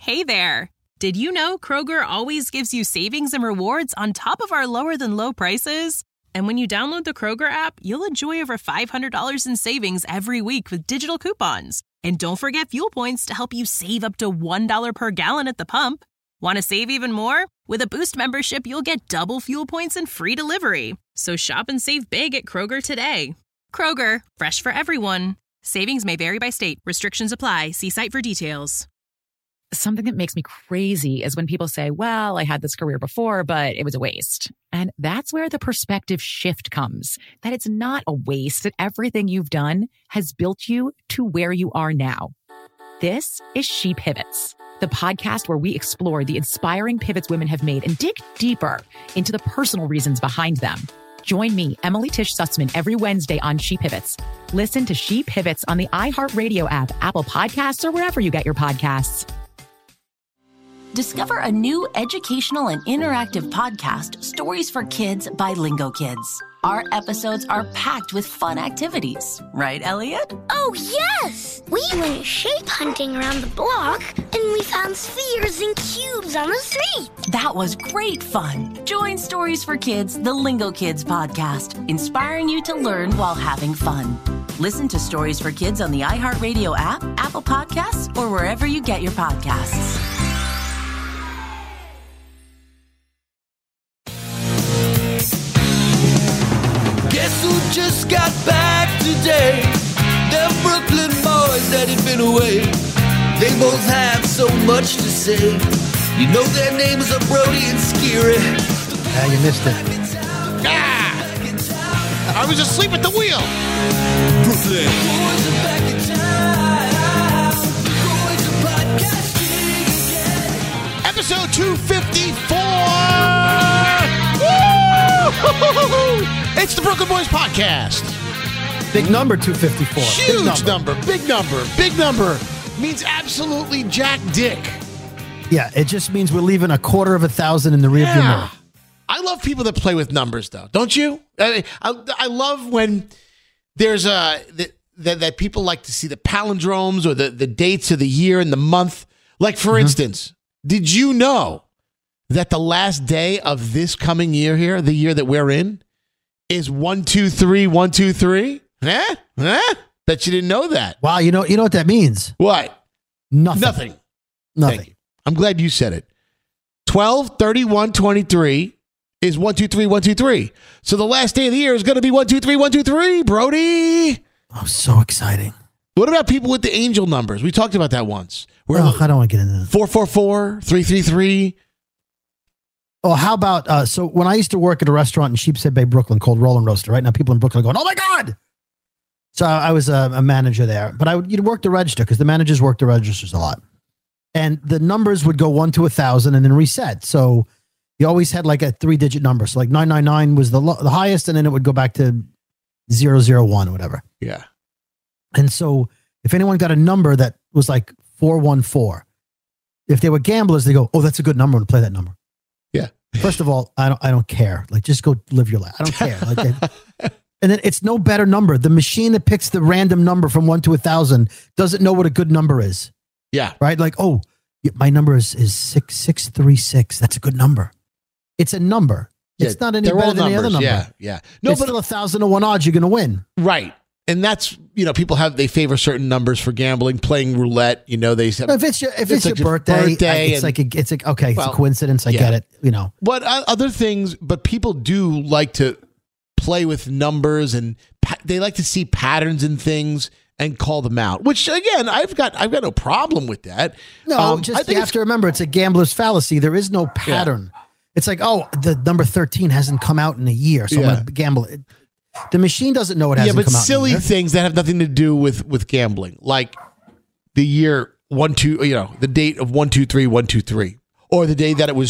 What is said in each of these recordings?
Hey there. Did you know Kroger always gives you savings and rewards on top of our lower than low prices? And when you download the Kroger app, you'll enjoy over $500 in savings every week with digital coupons. And don't forget fuel points to help you save up to $1 per gallon at the pump. Want to save even more? With a Boost membership, you'll get double fuel points and free delivery. So shop and save big at Kroger today. Kroger, fresh for everyone. Savings may vary by state. Restrictions apply. See site for details. Something that makes me crazy is when people say, well, I had this career before, but it was a waste. And that's where the perspective shift comes, that it's not a waste, that everything you've done has built you to where you are now. This is She Pivots, the podcast where we explore the inspiring pivots women have made and dig deeper into the personal reasons behind them. Join me, Emily Tish Sussman, every Wednesday on She Pivots. Listen to She Pivots on the iHeartRadio app, Apple Podcasts, or wherever you get your podcasts. Discover a new educational and interactive podcast, Stories for Kids by Lingo Kids. Our episodes are packed with fun activities. Right, Elliot? Oh, yes! We went shape hunting around the block, and we found spheres and cubes on the street. That was great fun. Join Stories for Kids, the Lingo Kids podcast, inspiring you to learn while having fun. Listen to Stories for Kids on the iHeartRadio app, Apple Podcasts, or wherever you get your podcasts. Guess who just got back today? Them Brooklyn boys that had been away. They both have so much to say. You know their names are Brody and Skiri. Yeah, you missed it. I was asleep at the wheel. Brooklyn. Boys are back in town. Boys are podcasting again. Episode 254. Woo! It's the Brooklyn Boys Podcast. Big number, 254. Huge number. Big number. Big number means absolutely jack dick. Yeah, it just means we're leaving 250,000 in the rearview mirror. I love people that play with numbers, though. Don't you? I love when there's that people like to see the palindromes or the dates of the year and the month. Like, for instance, did you know that the last day of this coming year here, the year that we're in, is 123-123? Bet you didn't know that. Wow, you know what that means? What? Nothing. I'm glad you said it. 12/31/23 is 123-123. So the last day of the year is going to be 123-123, Brody. Oh, so exciting. What about people with the angel numbers? We talked about that once. I don't want to get into this. 444, 333. Oh, how about, so when I used to work at a restaurant in Sheepshead Bay, Brooklyn called Roll and Roaster, right? Now people in Brooklyn are going, oh my God. So I was a manager there, but you'd work the register because the managers work the registers a lot. And the numbers would go 1 to 1,000 and then reset. So you always had like a 3-digit number. So like 999 was the highest, and then it would go back to 001 or whatever. Yeah. And so if anyone got a number that was like 414, if they were gamblers, they go, oh, that's a good number, and play that number. Yeah. First of all, I don't care. Like, just go live your life. I don't care. Like, and then it's no better number. The machine that picks the random number from 1 to 1,000 doesn't know what a good number is. Yeah. Right? Like, oh, my number is 6636. That's a good number. It's a number. It's not any better than the other number. Yeah. No, but still 1,001 odds you're going to win. Right. And that's, people they favor certain numbers for gambling, playing roulette. They say if it's your birthday, it's like okay, it's a coincidence. I get it. But other things, but people do like to play with numbers, and they like to see patterns in things and call them out. Which again, I've got no problem with that. No, you have to remember it's a gambler's fallacy. There is no pattern. Yeah. It's like, oh, the number 13 hasn't come out in a year, so I'm going to gamble it. The machine doesn't know it hasn't come out. Yeah, but silly things that have nothing to do with gambling, like the year 1-2, the date of 1-2-3-1-2-3, or the day that it was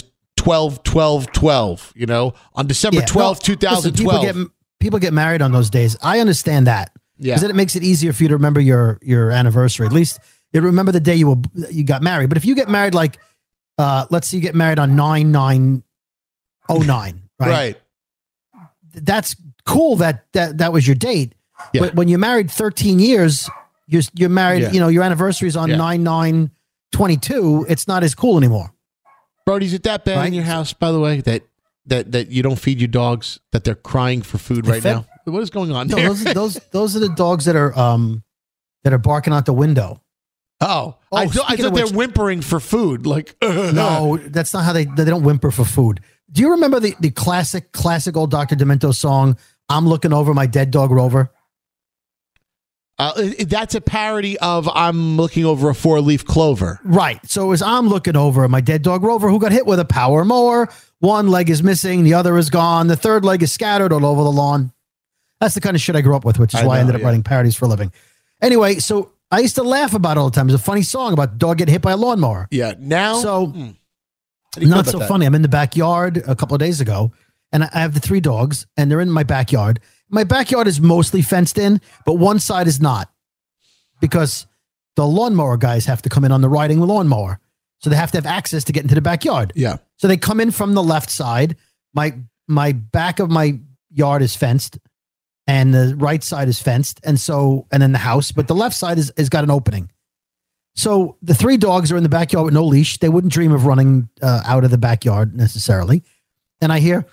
12-12-12. On December 12th, 2012. Listen, people get married on those days. I understand that. Yeah, because then it makes it easier for you to remember your anniversary. At least you remember the day you got married. But if you get married, like, let's say you get married on 9/9/09, right? Right. That's cool that was your date. Yeah. But when you're married 13 years, you're married, your anniversary is on 9/9/12. 22, it's not as cool anymore. Brody, is it that bad Right? in your house, by the way, that you don't feed your dogs, that they're crying for food right now? What is going on No, there? those are the dogs that are barking out the window. I thought speaking of they're which- whimpering for food. Like, No, that's not how they don't whimper for food. Do you remember the classic old Dr. Demento song, I'm looking over my dead dog Rover? That's a parody of I'm looking over a 4-leaf clover. Right. So it was I'm looking over my dead dog Rover who got hit with a power mower. One leg is missing. The other is gone. The third leg is scattered all over the lawn. That's the kind of shit I grew up with, which is why I ended up writing parodies for a living. Anyway, so I used to laugh about it all the time. It's a funny song about the dog getting hit by a lawnmower. Yeah. Now, So how do you feel not about so that? funny. I'm in the backyard a couple of days ago, and I have the 3 dogs, and they're in my backyard. My backyard is mostly fenced in, but one side is not, because the lawnmower guys have to come in on the riding lawnmower. So they have to have access to get into the backyard. Yeah. So they come in from the left side. My back of my yard is fenced, and the right side is fenced, and then the house, but the left side is got an opening. So the 3 dogs are in the backyard with no leash. They wouldn't dream of running out of the backyard necessarily. And I hear,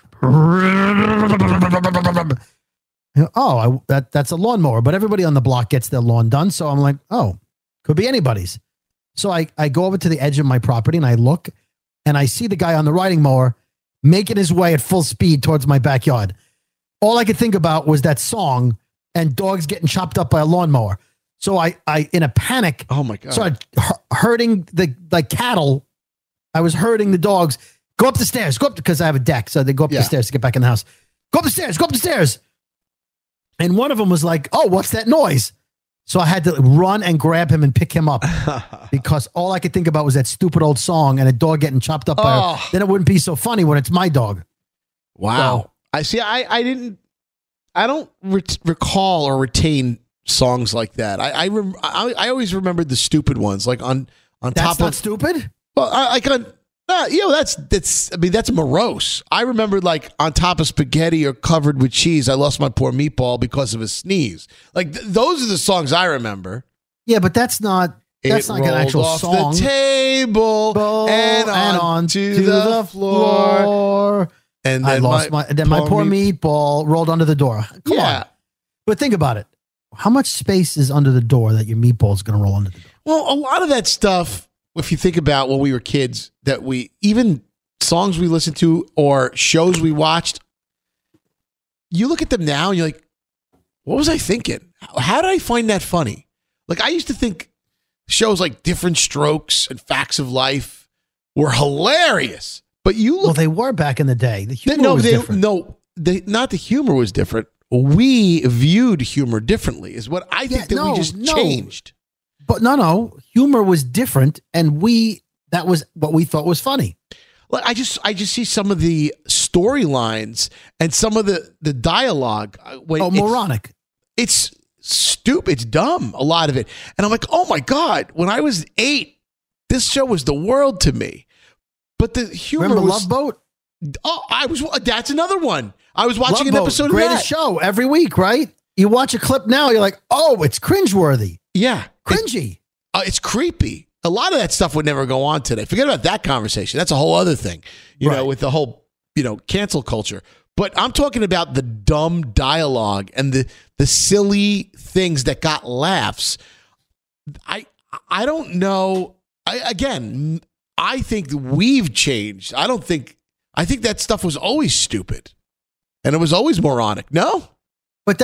that's a lawnmower, but everybody on the block gets their lawn done. So I'm like, oh, could be anybody's. So I go over to the edge of my property and I look, and I see the guy on the riding mower making his way at full speed towards my backyard. All I could think about was that song and dogs getting chopped up by a lawnmower. So I in a panic, Oh my God. started herding the cattle. I was herding the dogs. Go up the stairs. Go up because I have a deck, so they go up the stairs to get back in the house. Go up the stairs. Go up the stairs. And one of them was like, "Oh, what's that noise?" So I had to run and grab him and pick him up because all I could think about was that stupid old song and a dog getting chopped up by her. Then it wouldn't be so funny when it's my dog. Wow. So- I see. I don't recall or retain songs like that. I always remembered the stupid ones, like on That's top not of. stupid. Well, that's morose. I remembered like on top of spaghetti or covered with cheese. I lost my poor meatball because of a sneeze. Like those are the songs I remember. Yeah, but that's not like an actual off song. the table and on to the floor. And I then lost my poor meatball rolled under the door. Come on. But think about it. How much space is under the door that your meatball is going to roll under the door? Well, a lot of that stuff, if you think about when we were kids, that even songs we listened to or shows we watched, you look at them now and you're like, what was I thinking? How did I find that funny? Like I used to think shows like Different Strokes and Facts of Life were hilarious. But you look. Well, they were back in the day. The humor was different. Not the humor was different. We viewed humor differently, is what I think we just changed. But no, humor was different, and that was what we thought was funny. Like I just see some of the storylines and some of the dialogue. Moronic. It's stupid. It's dumb. A lot of it, and I'm like, oh my God! When I was 8, this show was the world to me. But the humor Remember was. Love Boat? Oh, that's another one. I was watching Love an Boat, episode of greatest that. show every week, right? You watch a clip now, you're like, oh, it's cringeworthy. Yeah. Cringy. It's creepy. A lot of that stuff would never go on today. Forget about that conversation. That's a whole other thing, you know, with the whole, cancel culture. But I'm talking about the dumb dialogue and the silly things that got laughs. I don't know. I think we've changed. I think that stuff was always stupid and it was always moronic. No? But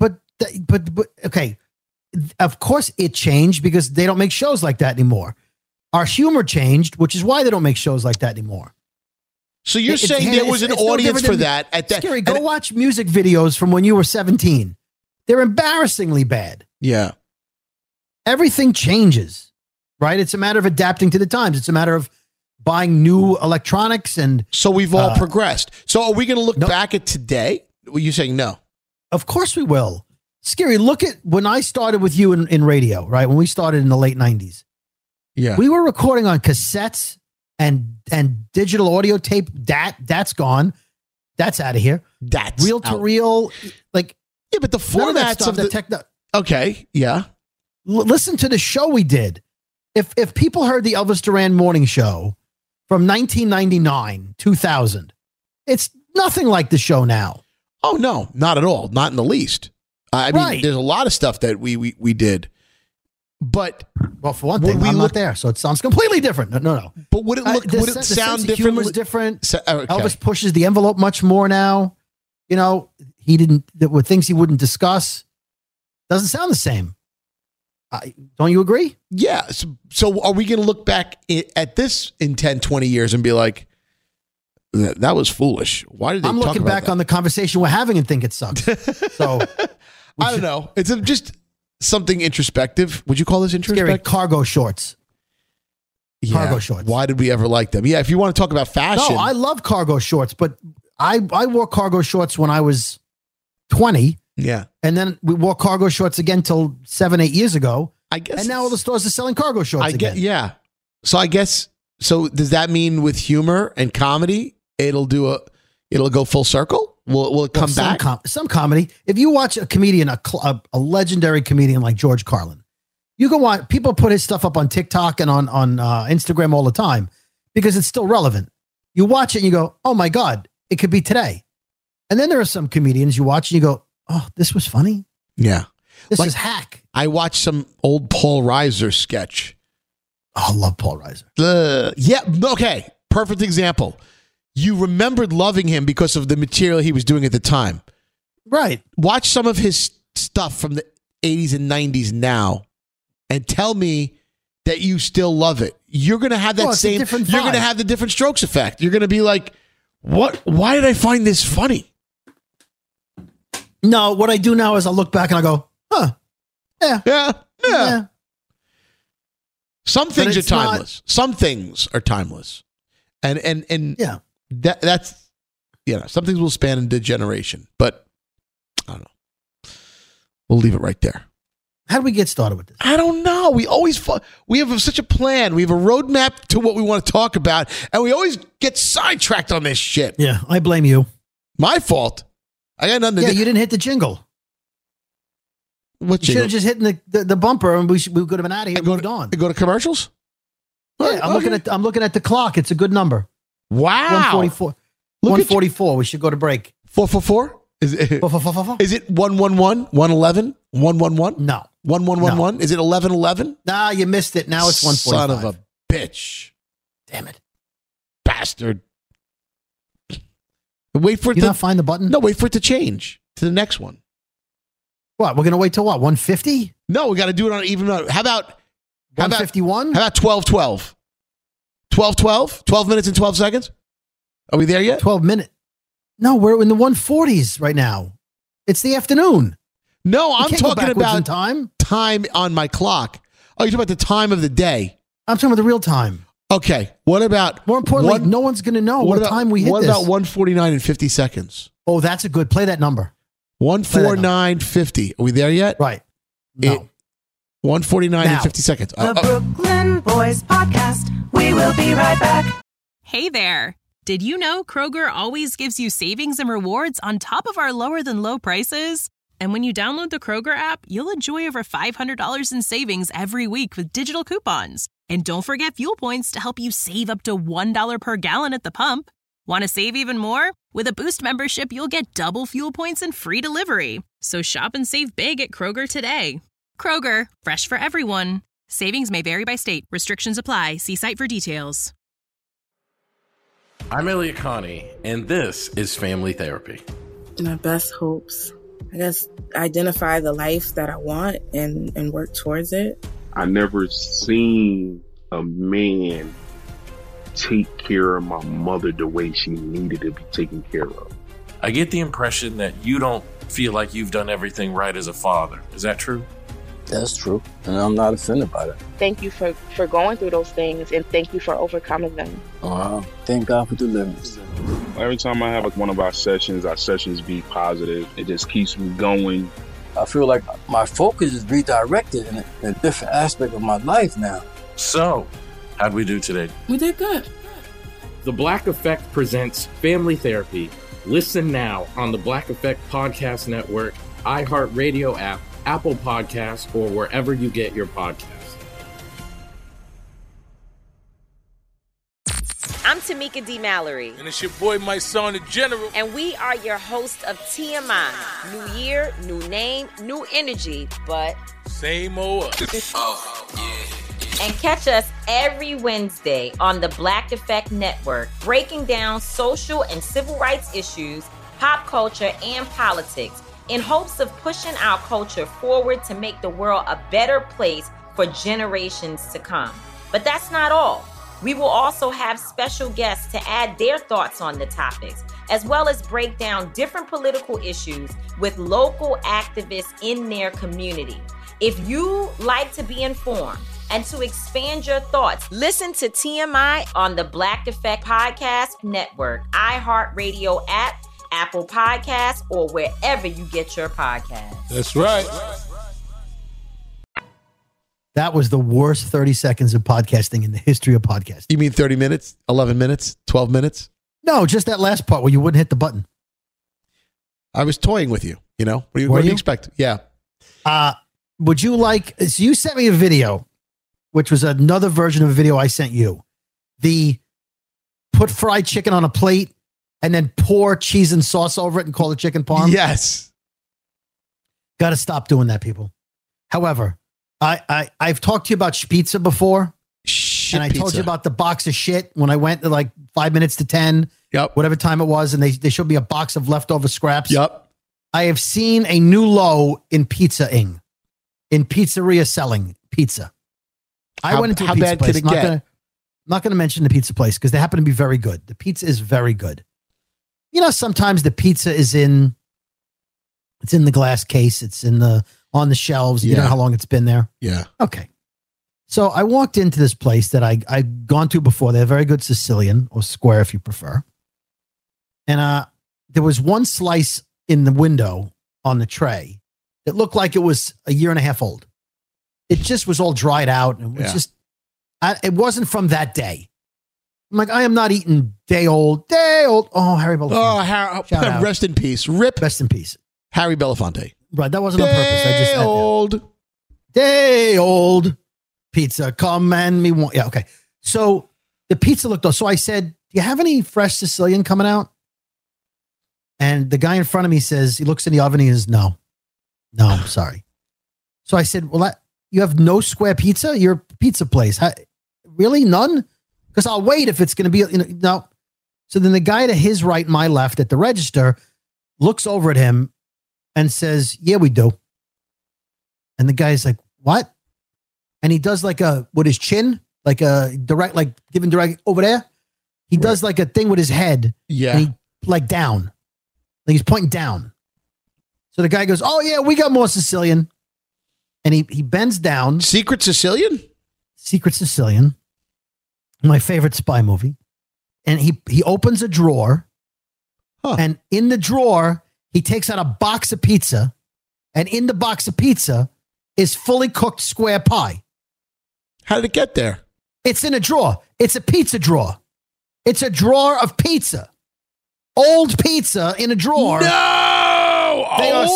okay. Of course it changed because they don't make shows like that anymore. Our humor changed, which is why they don't make shows like that anymore. So you're saying there was an audience for that at that. Scary. Go watch music videos from when you were 17. They're embarrassingly bad. Yeah. Everything changes, right? It's a matter of adapting to the times. It's a matter of buying new electronics. And so we've all progressed. So are we going to look back at today? Were you saying no? Of course we will. Scary. Look at when I started with you in radio, right? When we started in the late 90s. Yeah. We were recording on cassettes and digital audio tape. That's gone. That's out of here. That's reel to reel. Like, yeah, but the formats of the techno. Okay. Yeah. Listen to the show we did. If people heard the Elvis Duran morning show from 1999, 2000, it's nothing like the show now. Oh, no, not at all. Not in the least. I mean, there's a lot of stuff that we did. But well, for one thing, I'm not there, so it sounds completely different. No. But would it look? Would it sound different? Humor is different. Okay. Elvis pushes the envelope much more now. You know, he didn't. There were things he wouldn't discuss. Doesn't sound the same. Don't you agree? Yeah. So are we going to look back at this in 10, 20 years and be like, that was foolish? Why did they talk about that? I'm looking back on the conversation we're having and think it sucks. So I don't know. It's just something introspective. Would you call this introspective? Scary cargo shorts. Yeah. Cargo shorts. Why did we ever like them? Yeah. If you want to talk about fashion. No, I love cargo shorts, but I wore cargo shorts when I was 20. Yeah. And then we wore cargo shorts again till 7-8 years ago. I guess. And now all the stores are selling cargo shorts again. Yeah. So I guess, does that mean with humor and comedy, it'll go full circle? Will it come back? Some comedy. If you watch a comedian, a legendary comedian like George Carlin, you can watch, people put his stuff up on TikTok and on Instagram all the time because it's still relevant. You watch it and you go, oh my God, it could be today. And then there are some comedians you watch and you go, oh, this was funny. Yeah. This is hack. I watched some old Paul Reiser sketch. Oh, I love Paul Reiser. Yeah. Okay. Perfect example. You remembered loving him because of the material he was doing at the time. Right. Watch some of his stuff from the 80s and 90s now and tell me that you still love it. You're going to have that same, you're going to have the different strokes effect. You're going to be like, what? Why did I find this funny? No, what I do now is I look back and I go, huh. Yeah. Some things are timeless. Some things are timeless. And yeah. That's, some things will span into generation, but I don't know. We'll leave it right there. How do we get started with this? I don't know. We have such a plan. We have a roadmap to what we want to talk about, and we always get sidetracked on this shit. Yeah, I blame you. My fault. I got nothing to do. You didn't hit the jingle. What jingle? You should have just hit the bumper, and we could have been out of here and moved on. Go to commercials? Yeah, I'm looking at the clock. It's a good number. Wow. 144. 144. We should go to break. 444? Is it 444? Is it 111? 111? 111? No. 1111? Is it 1111? Nah, you missed it. Now it's 145. Son of a bitch. Damn it. Bastard. Wait for it to not find the button? No, wait for it to change to the next one. What? We're going to wait till what? 150? No, we got to do it on even. How about 151? How about 12:12? 12:12? 12 minutes and 12 seconds? Are we there yet? 12 minutes. No, we're in the 140s right now. It's the afternoon. No, I'm talking about time on my clock. Oh, you're talking about the time of the day. I'm talking about the real time. Okay. What about... More importantly, no one's going to know what time we hit this. What about 149 and 50 seconds? Oh, that's a good... Play that number. 149.50. Are we there yet? Right. No. 149 and 50 seconds. The Brooklyn Boys Podcast. We will be right back. Hey there. Did you know Kroger always gives you savings and rewards on top of our lower than low prices? And when you download the Kroger app, you'll enjoy over $500 in savings every week with digital coupons. And don't forget fuel points to help you save up to $1 per gallon at the pump. Want to save even more? With a Boost membership, you'll get double fuel points and free delivery. So shop and save big at Kroger today. Kroger, fresh for everyone. Savings may vary by state. Restrictions apply. See site for details. I'm Elliot Connie, and this is Family Therapy. My best hopes, I guess, identify the life that I want and work towards it. I never seen a man take care of my mother the way she needed to be taken care of. I get the impression that you don't feel like you've done everything right as a father. Is that true? That's true, and I'm not offended by that. Thank you for going through those things, and thank you for overcoming them. Wow. Thank God for deliverance. Every time I have one of our sessions be positive. It just keeps me going. I feel like my focus is redirected in a different aspect of my life now. So, how'd we do today? We did good. The Black Effect presents Family Therapy. Listen now on the Black Effect Podcast Network, iHeartRadio app, Apple Podcasts, or wherever you get your podcasts. I'm Tamika D. Mallory. And it's your boy, my son, the General. And we are your hosts of TMI. New year, new name, new energy, but same old us. Oh, yeah. And catch us every Wednesday on the Black Effect Network, breaking down social and civil rights issues, pop culture, and politics in hopes of pushing our culture forward to make the world a better place for generations to come. But that's not all. We will also have special guests to add their thoughts on the topics, as well as break down different political issues with local activists in their community. If you like to be informed and to expand your thoughts, listen to TMI on the Black Effect Podcast Network, iHeartRadio app, Apple Podcasts, or wherever you get your podcasts. That's right. That was the worst 30 seconds of podcasting in the history of podcasting. You mean 30 minutes, 11 minutes, 12 minutes? No, just that last part where you wouldn't hit the button. I was toying with you, you know? What do you expect? Yeah. Would you like, so you sent me a video, which was another version of a video I sent you. The put fried chicken on a plate and then pour cheese and sauce over it and call it chicken parm. Yes. Got to stop doing that, people. However, I've talked to you about pizza before. Shit, and I told you about the box of shit when I went to like 5 minutes to 10, whatever time it was, and they showed me a box of leftover scraps. Yep. I have seen a new low in pizza-ing, in pizzeria selling pizza. I went into a pizza place. Not going to mention the pizza place because they happen to be very good. The pizza is very good. You know, sometimes the pizza is in the glass case. It's on the shelves. You know how long it's been there? Yeah. Okay. So I walked into this place that I'd gone to before. They're very good Sicilian, or square if you prefer. And there was one slice in the window on the tray that looked like it was a year and a half old. It just was all dried out. And it was it wasn't from that day. I'm like, I am not eating day old. Oh, Harry Belafonte. Oh, rest in peace. Rip. Rest in peace. Harry Belafonte. Right. That wasn't on purpose. I just Day old pizza. Come and me one. Yeah. Okay. So the pizza looked. So I said, do you have any fresh Sicilian coming out? And the guy in front of me says, he looks in the oven. He says, no, I'm sorry. So I said, well, you have no square pizza? You're a pizza place. Really? None? Because I'll wait if it's going to be, no. So then the guy to his right, my left at the register looks over at him and says, yeah, we do. And the guy's like, what? And he does like with his chin, like a direct, like giving direct over there. He does like a thing with his head. Yeah. And he like down. Like he's pointing down. So the guy goes, oh yeah, we got more Sicilian. And he bends down. Secret Sicilian? Secret Sicilian. My favorite spy movie. And he opens a drawer. Huh. And in the drawer, he takes out a box of pizza. And in the box of pizza is fully cooked square pie. How did it get there? It's in a drawer. It's a pizza drawer. It's a drawer of pizza. Old pizza in a drawer. No! They are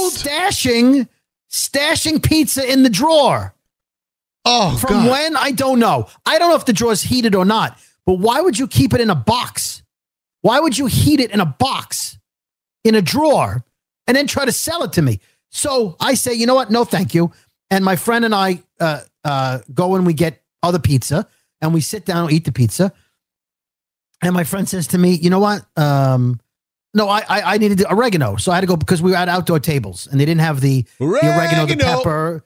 stashing pizza in the drawer. Oh, From God. when? I don't know. I don't know if the drawer's heated or not. But why would you keep it in a box? Why would you heat it in a box, in a drawer, and then try to sell it to me? So I say, you know what? No, thank you. And my friend and I go and we get other pizza, and we sit down and eat the pizza. And my friend says to me, you know what? No, I needed oregano. So I had to go because we were at outdoor tables, and they didn't have the oregano, the pepper.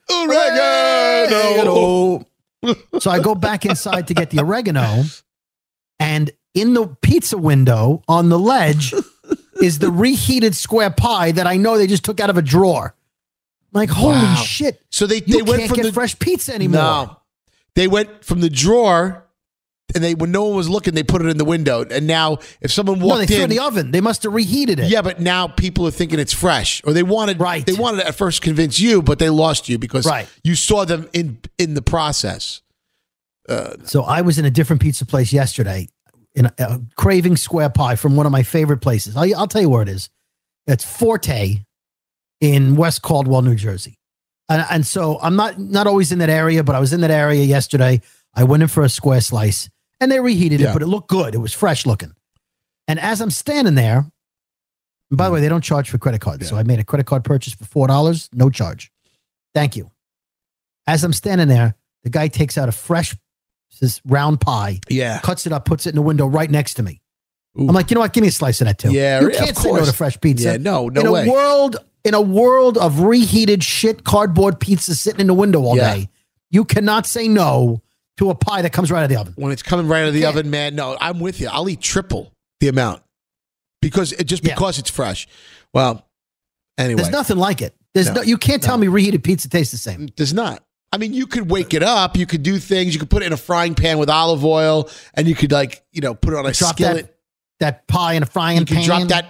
Oregano. So I go back inside to get the oregano. And in the pizza window on the ledge is the reheated square pie that I know they just took out of a drawer. Like, holy shit. So they you went can't from get the fresh pizza anymore. No. They went from the drawer, and when no one was looking, they put it in the window. And now if someone walked they threw it in the oven. They must have reheated it. Yeah, but now people are thinking it's fresh. Or they wanted to at first convince you, but they lost you because you saw them in the process. So I was in a different pizza place yesterday, in a craving square pie from one of my favorite places. I'll tell you where it is. It's Forte in West Caldwell, New Jersey. And so I'm not always in that area, but I was in that area yesterday. I went in for a square slice. And they reheated it, but it looked good. It was fresh looking. And as I'm standing there, and by the way, they don't charge for credit cards. So I made a credit card purchase for $4, no charge. Thank you. As I'm standing there, the guy takes out a fresh round pie, cuts it up, puts it in the window right next to me. Ooh. I'm like, you know what? Give me a slice of that too. Yeah, you can't say no to fresh pizza. Yeah, no way. In a world of reheated shit, cardboard pizza sitting in the window all day, you cannot say no to a pie that comes right out of the oven. When it's coming right out of the oven, man, no, I'm with you. I'll eat triple the amount because it's fresh. Well, anyway, there's nothing like it. You can't tell me reheated pizza tastes the same. It does not. I mean, you could wake it up. You could do things. You could put it in a frying pan with olive oil, and you could put it on a skillet. That pie in a frying pan. You could drop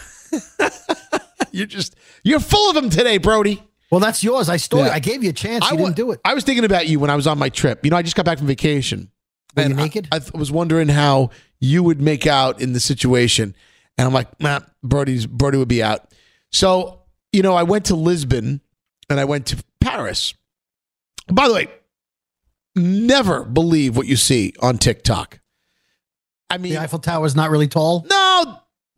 that. You're full of them today, Brody. Well, that's yours. I gave you a chance. You didn't do it. I was thinking about you when I was on my trip. I just got back from vacation. Were you naked? I was wondering how you would make out in the situation. And I'm like, nah, Brody would be out. So, I went to Lisbon and I went to Paris. By the way, never believe what you see on TikTok. I mean, the Eiffel Tower is not really tall. No,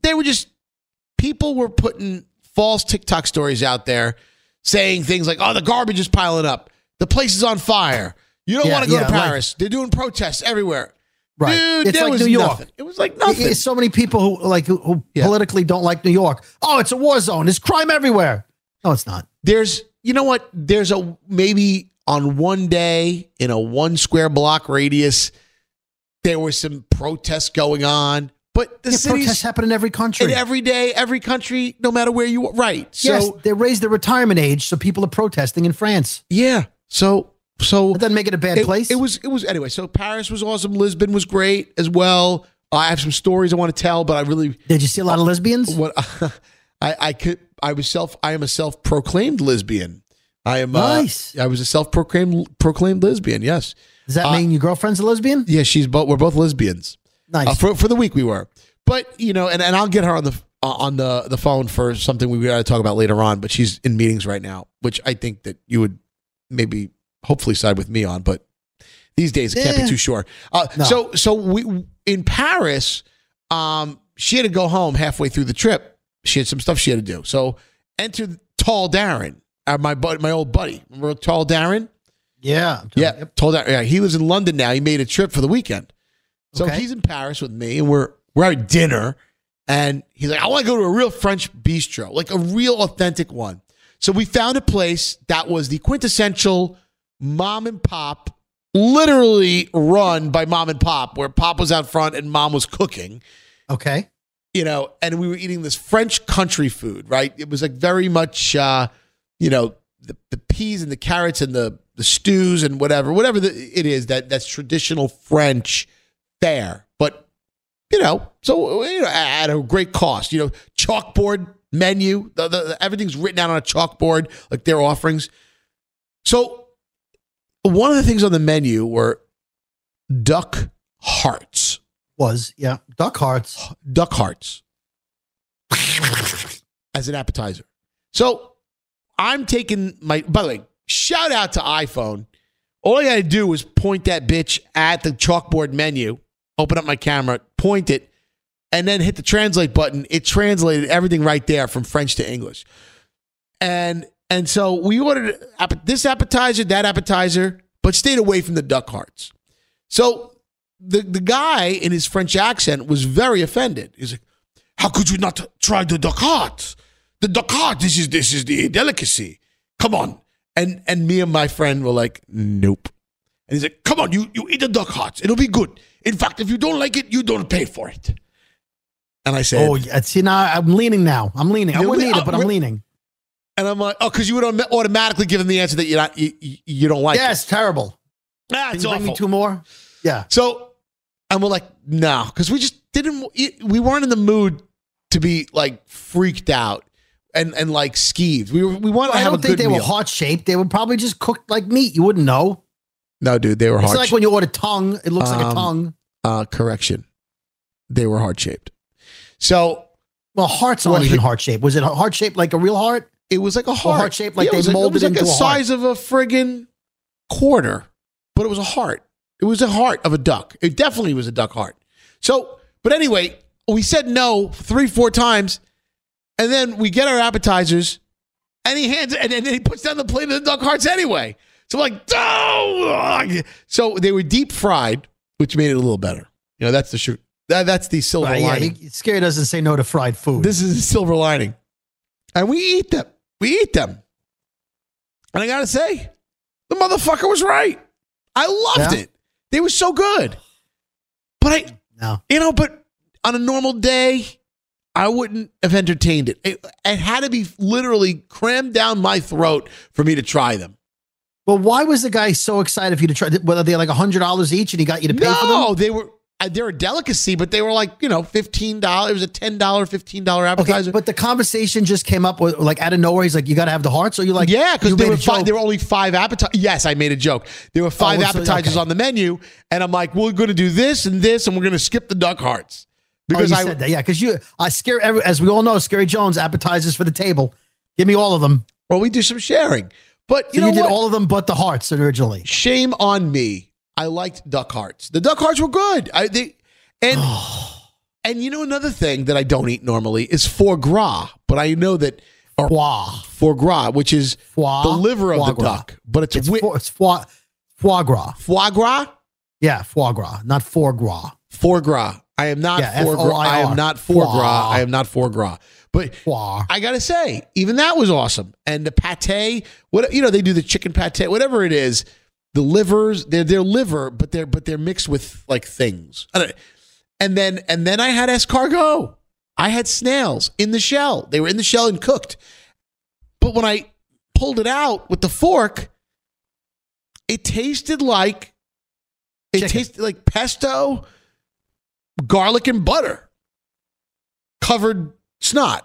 people were putting false TikTok stories out there saying things like, oh, the garbage is piling up. The place is on fire. You don't want to go to Paris. They're doing protests everywhere. Right. Dude, it's there like was New York. nothing. It was like nothing. It's so many people who politically don't like New York. Oh, it's a war zone. There's crime everywhere. No, it's not. There's, you know what? There's maybe on one day in a 1 square block radius, there were some protests going on. But the protests happen in every country. And every day, every country, no matter where you are. Right. So, yes, they raised the retirement age, so people are protesting in France. Yeah. So it doesn't make it a bad place. It was anyway. So Paris was awesome. Lisbon was great as well. I have some stories I want to tell, but did you see a lot of lesbians? What I am a self-proclaimed lesbian. I am nice. I was a self-proclaimed lesbian. Yes. Does that mean your girlfriend's a lesbian? Yeah, we're both lesbians. Nice. For the week we were, but and I'll get her on the phone for something we got to talk about later on. But she's in meetings right now, which I think that you would maybe hopefully side with me on. But these days it can't be too sure. No. So we in Paris, she had to go home halfway through the trip. She had some stuff she had to do. So entered Tall Darren, my old buddy. Remember Tall Darren? Yeah. Yep. Tall Darren. Yeah, he lives in London now. He made a trip for the weekend. So he's in Paris with me, and we're at dinner, and he's like, I want to go to a real French bistro, like a real authentic one. So we found a place that was the quintessential mom and pop, literally run by mom and pop, where pop was out front and mom was cooking. Okay. And we were eating this French country food, right? It was like very much, the peas and the carrots and the stews and whatever it is that's traditional French fare, but at a great cost. Chalkboard menu, everything's written out on a chalkboard, like their offerings. So one of the things on the menu were duck hearts. Duck hearts. Duck hearts as an appetizer. So I'm taking by the way, shout out to iPhone. All I got to do is point that bitch at the chalkboard menu, open up my camera, point it, and then hit the translate button. It translated everything right there from French to English. And so we ordered this appetizer, that appetizer, but stayed away from the duck hearts. So the guy in his French accent was very offended. He's like, how could you not try the duck heart? The duck heart, this is the delicacy. Come on. And me and my friend were like, nope. And he's like, come on, you eat the duck hearts. It'll be good. In fact, if you don't like it, you don't pay for it. And I said, oh, see, now I'm leaning now. I'm leaning. I wouldn't eat it, but I'm leaning. And I'm like, oh, because you would automatically give him the answer that you don't like it. Yes, terrible. Can you bring me 2 more? Yeah. So, and we're like, no, because we just we weren't in the mood to be like freaked out and like skeeved. We wanted to have a good meal. I don't think they were heart-shaped. They were probably just cooked like meat. You wouldn't know. No, dude, they were heart-shaped. It's like when you order tongue, it looks like a tongue. Correction. They were heart-shaped. So, well, hearts aren't even heart-shaped. Was it heart-shaped like a real heart? It was like a heart. Or heart-shaped like they molded it into a heart? It was like the size of a friggin' quarter, but it was a heart. It was a heart of a duck. It definitely was a duck heart. So, but anyway, we said no 3-4 times, and then we get our appetizers, and he hands it, and then he puts down the plate of the duck hearts anyway. So I'm like, oh! So they were deep fried, which made it a little better. You know, that's the sugar. That's the silver lining. Yeah, Scary doesn't say no to fried food. This is a silver lining. And we eat them. And I got to say, the motherfucker was right. I loved it. They were so good. But but on a normal day, I wouldn't have entertained it. It had to be literally crammed down my throat for me to try them. Well, why was the guy so excited for you to try? Whether they're like $100 each and he got you to pay for them? No, they're a delicacy, but they were like, $15. It was a $10, $15 appetizer. Okay, but the conversation just came up with, like, out of nowhere. He's like, you got to have the hearts? Or you're like, yeah, because there were only 5 appetizers. Yes, I made a joke. There were 5 appetizers on the menu, and I'm like, we're going to do this and this, and we're going to skip the duck hearts. Because you said that. Yeah, because as we all know, Scary Jones, appetizers for the table. Give me all of them. Well, we do some sharing. But you did all of them but the hearts originally. Shame on me. I liked duck hearts. The duck hearts were good. And another thing that I don't eat normally is foie gras. But I know that foie gras, which is the liver of the duck. But it's foie gras. Foie gras? Yeah, foie gras, not foie gras. Foie gras. I am not foie gras. I am not foie gras. I am not foie gras. But I gotta say, even that was awesome. And the pate, they do the chicken pate, whatever it is. The livers, they're liver, but they're mixed with like things. And then I had escargot. I had snails in the shell. They were in the shell and cooked. But when I pulled it out with the fork, it tasted like pesto, garlic and butter, covered snot,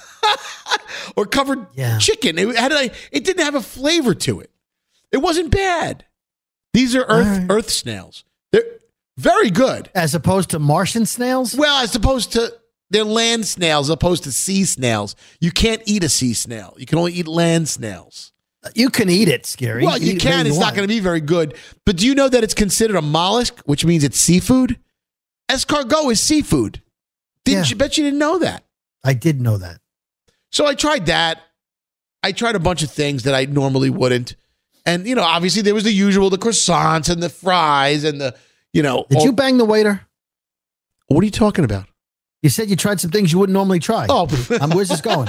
or covered chicken. It didn't have a flavor to it. It wasn't bad. These are earth snails. They're very good. As opposed to Martian snails? Well, as opposed to they're land snails, as opposed to sea snails. You can't eat a sea snail. You can only eat land snails. You can eat it, Scary. Well, you can. It's not going to be very good. But do you know that it's considered a mollusk, which means it's seafood? Escargot is seafood. Bet you didn't know that. I did know that. So I tried that. I tried a bunch of things that I normally wouldn't. And, obviously there was the usual, the croissants and the fries and the, Did you bang the waiter? What are you talking about? You said you tried some things you wouldn't normally try. Oh. Where's this going?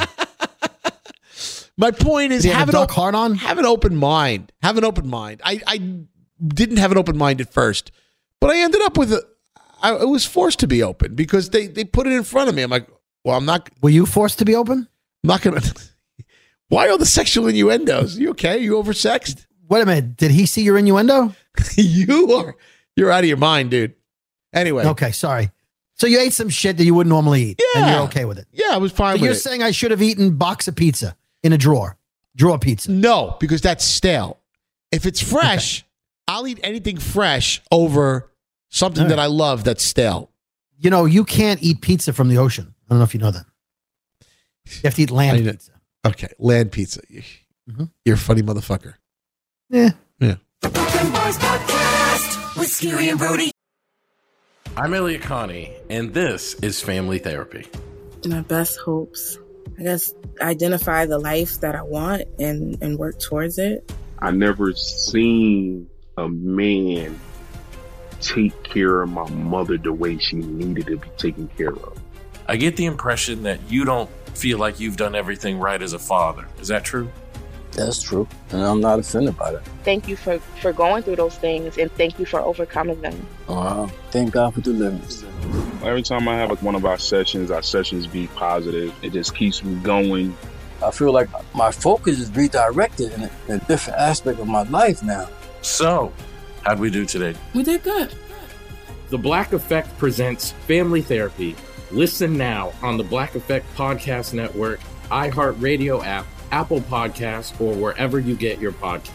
My point is have an open mind. Have an open mind. I didn't have an open mind at first, but I ended up with I was forced to be open because they put it in front of me. I'm like, well, I'm not. Were you forced to be open? I'm not going to. Why all the sexual innuendos? You okay? You oversexed? Wait a minute. Did he see your innuendo? You're out of your mind, dude. Anyway. Okay, sorry. So you ate some shit that you wouldn't normally eat, and you're okay with it? Yeah, I was fine with it. You're saying I should have eaten box of pizza in a drawer pizza? No, because that's stale. If it's fresh, I'll eat anything fresh over something that I love that's stale. You can't eat pizza from the ocean. I don't know if you know that. You have to eat land pizza. Okay, land pizza. You're a funny motherfucker. Yeah. The Brooklyn Boys Podcast with Scary and Brody. I'm Elliot Connie, and this is Family Therapy. My best hopes, I guess, identify the life that I want and work towards it. I never seen a man take care of my mother the way she needed to be taken care of. I get the impression that you don't feel like you've done everything right as a father. Is that true? That's true, and I'm not offended by that. Thank you for going through those things, and thank you for overcoming them. Thank God for deliverance. Every time I have one of our sessions be positive. It just keeps me going. I feel like my focus is redirected in a different aspect of my life now. So, how'd we do today? We did good. The Black Effect presents Family Therapy. Listen now on the Black Effect Podcast Network, iHeartRadio app, Apple Podcasts, or wherever you get your podcasts.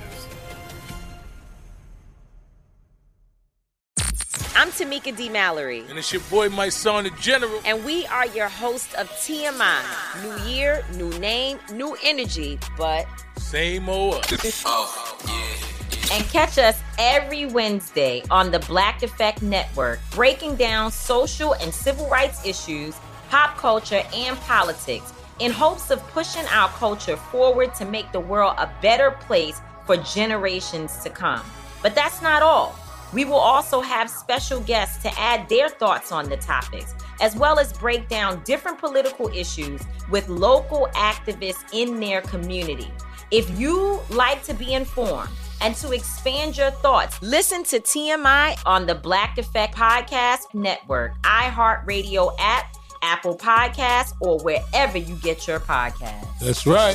I'm Tamika D. Mallory. And it's your boy, my son, the General. And we are your hosts of TMI. New year, new name, new energy, but... same old. Oh, yeah. And catch us every Wednesday on the Black Effect Network, breaking down social and civil rights issues, pop culture, and politics in hopes of pushing our culture forward to make the world a better place for generations to come. But that's not all. We will also have special guests to add their thoughts on the topics, as well as break down different political issues with local activists in their community. If you like to be informed and to expand your thoughts, listen to TMI on the Black Effect Podcast Network, iHeartRadio app, Apple Podcasts, or wherever you get your podcasts. That's right.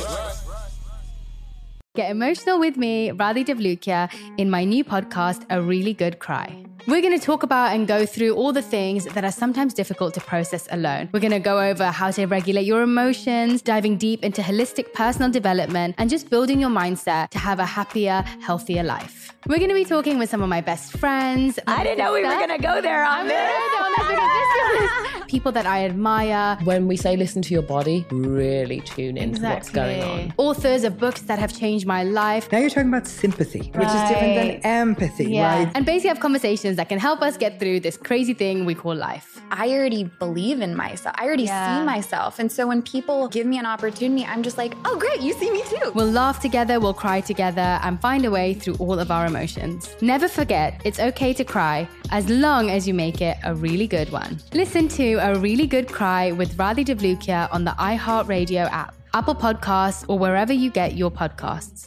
Get emotional with me, Radhi Devlukia, in my new podcast, A Really Good Cry. We're going to talk about and go through all the things that are sometimes difficult to process alone. We're going to go over how to regulate your emotions, diving deep into holistic personal development, and just building your mindset to have a happier, healthier life. We're going to be talking with some of my best friends. I didn't know we were going to go there on this. People that I admire. When we say listen to your body, really tune into what's going on. Authors of books that have changed my life. Now you're talking about sympathy, which is different than empathy, right? And basically have conversations that can help us get through this crazy thing we call life. I already believe in myself. I already see myself. And so when people give me an opportunity, I'm just like, oh, great, you see me too. We'll laugh together, we'll cry together, and find a way through all of our emotions. Never forget, it's okay to cry as long as you make it a really good one. Listen to A Really Good Cry with Radhi Devlukia on the iHeartRadio app, Apple Podcasts, or wherever you get your podcasts.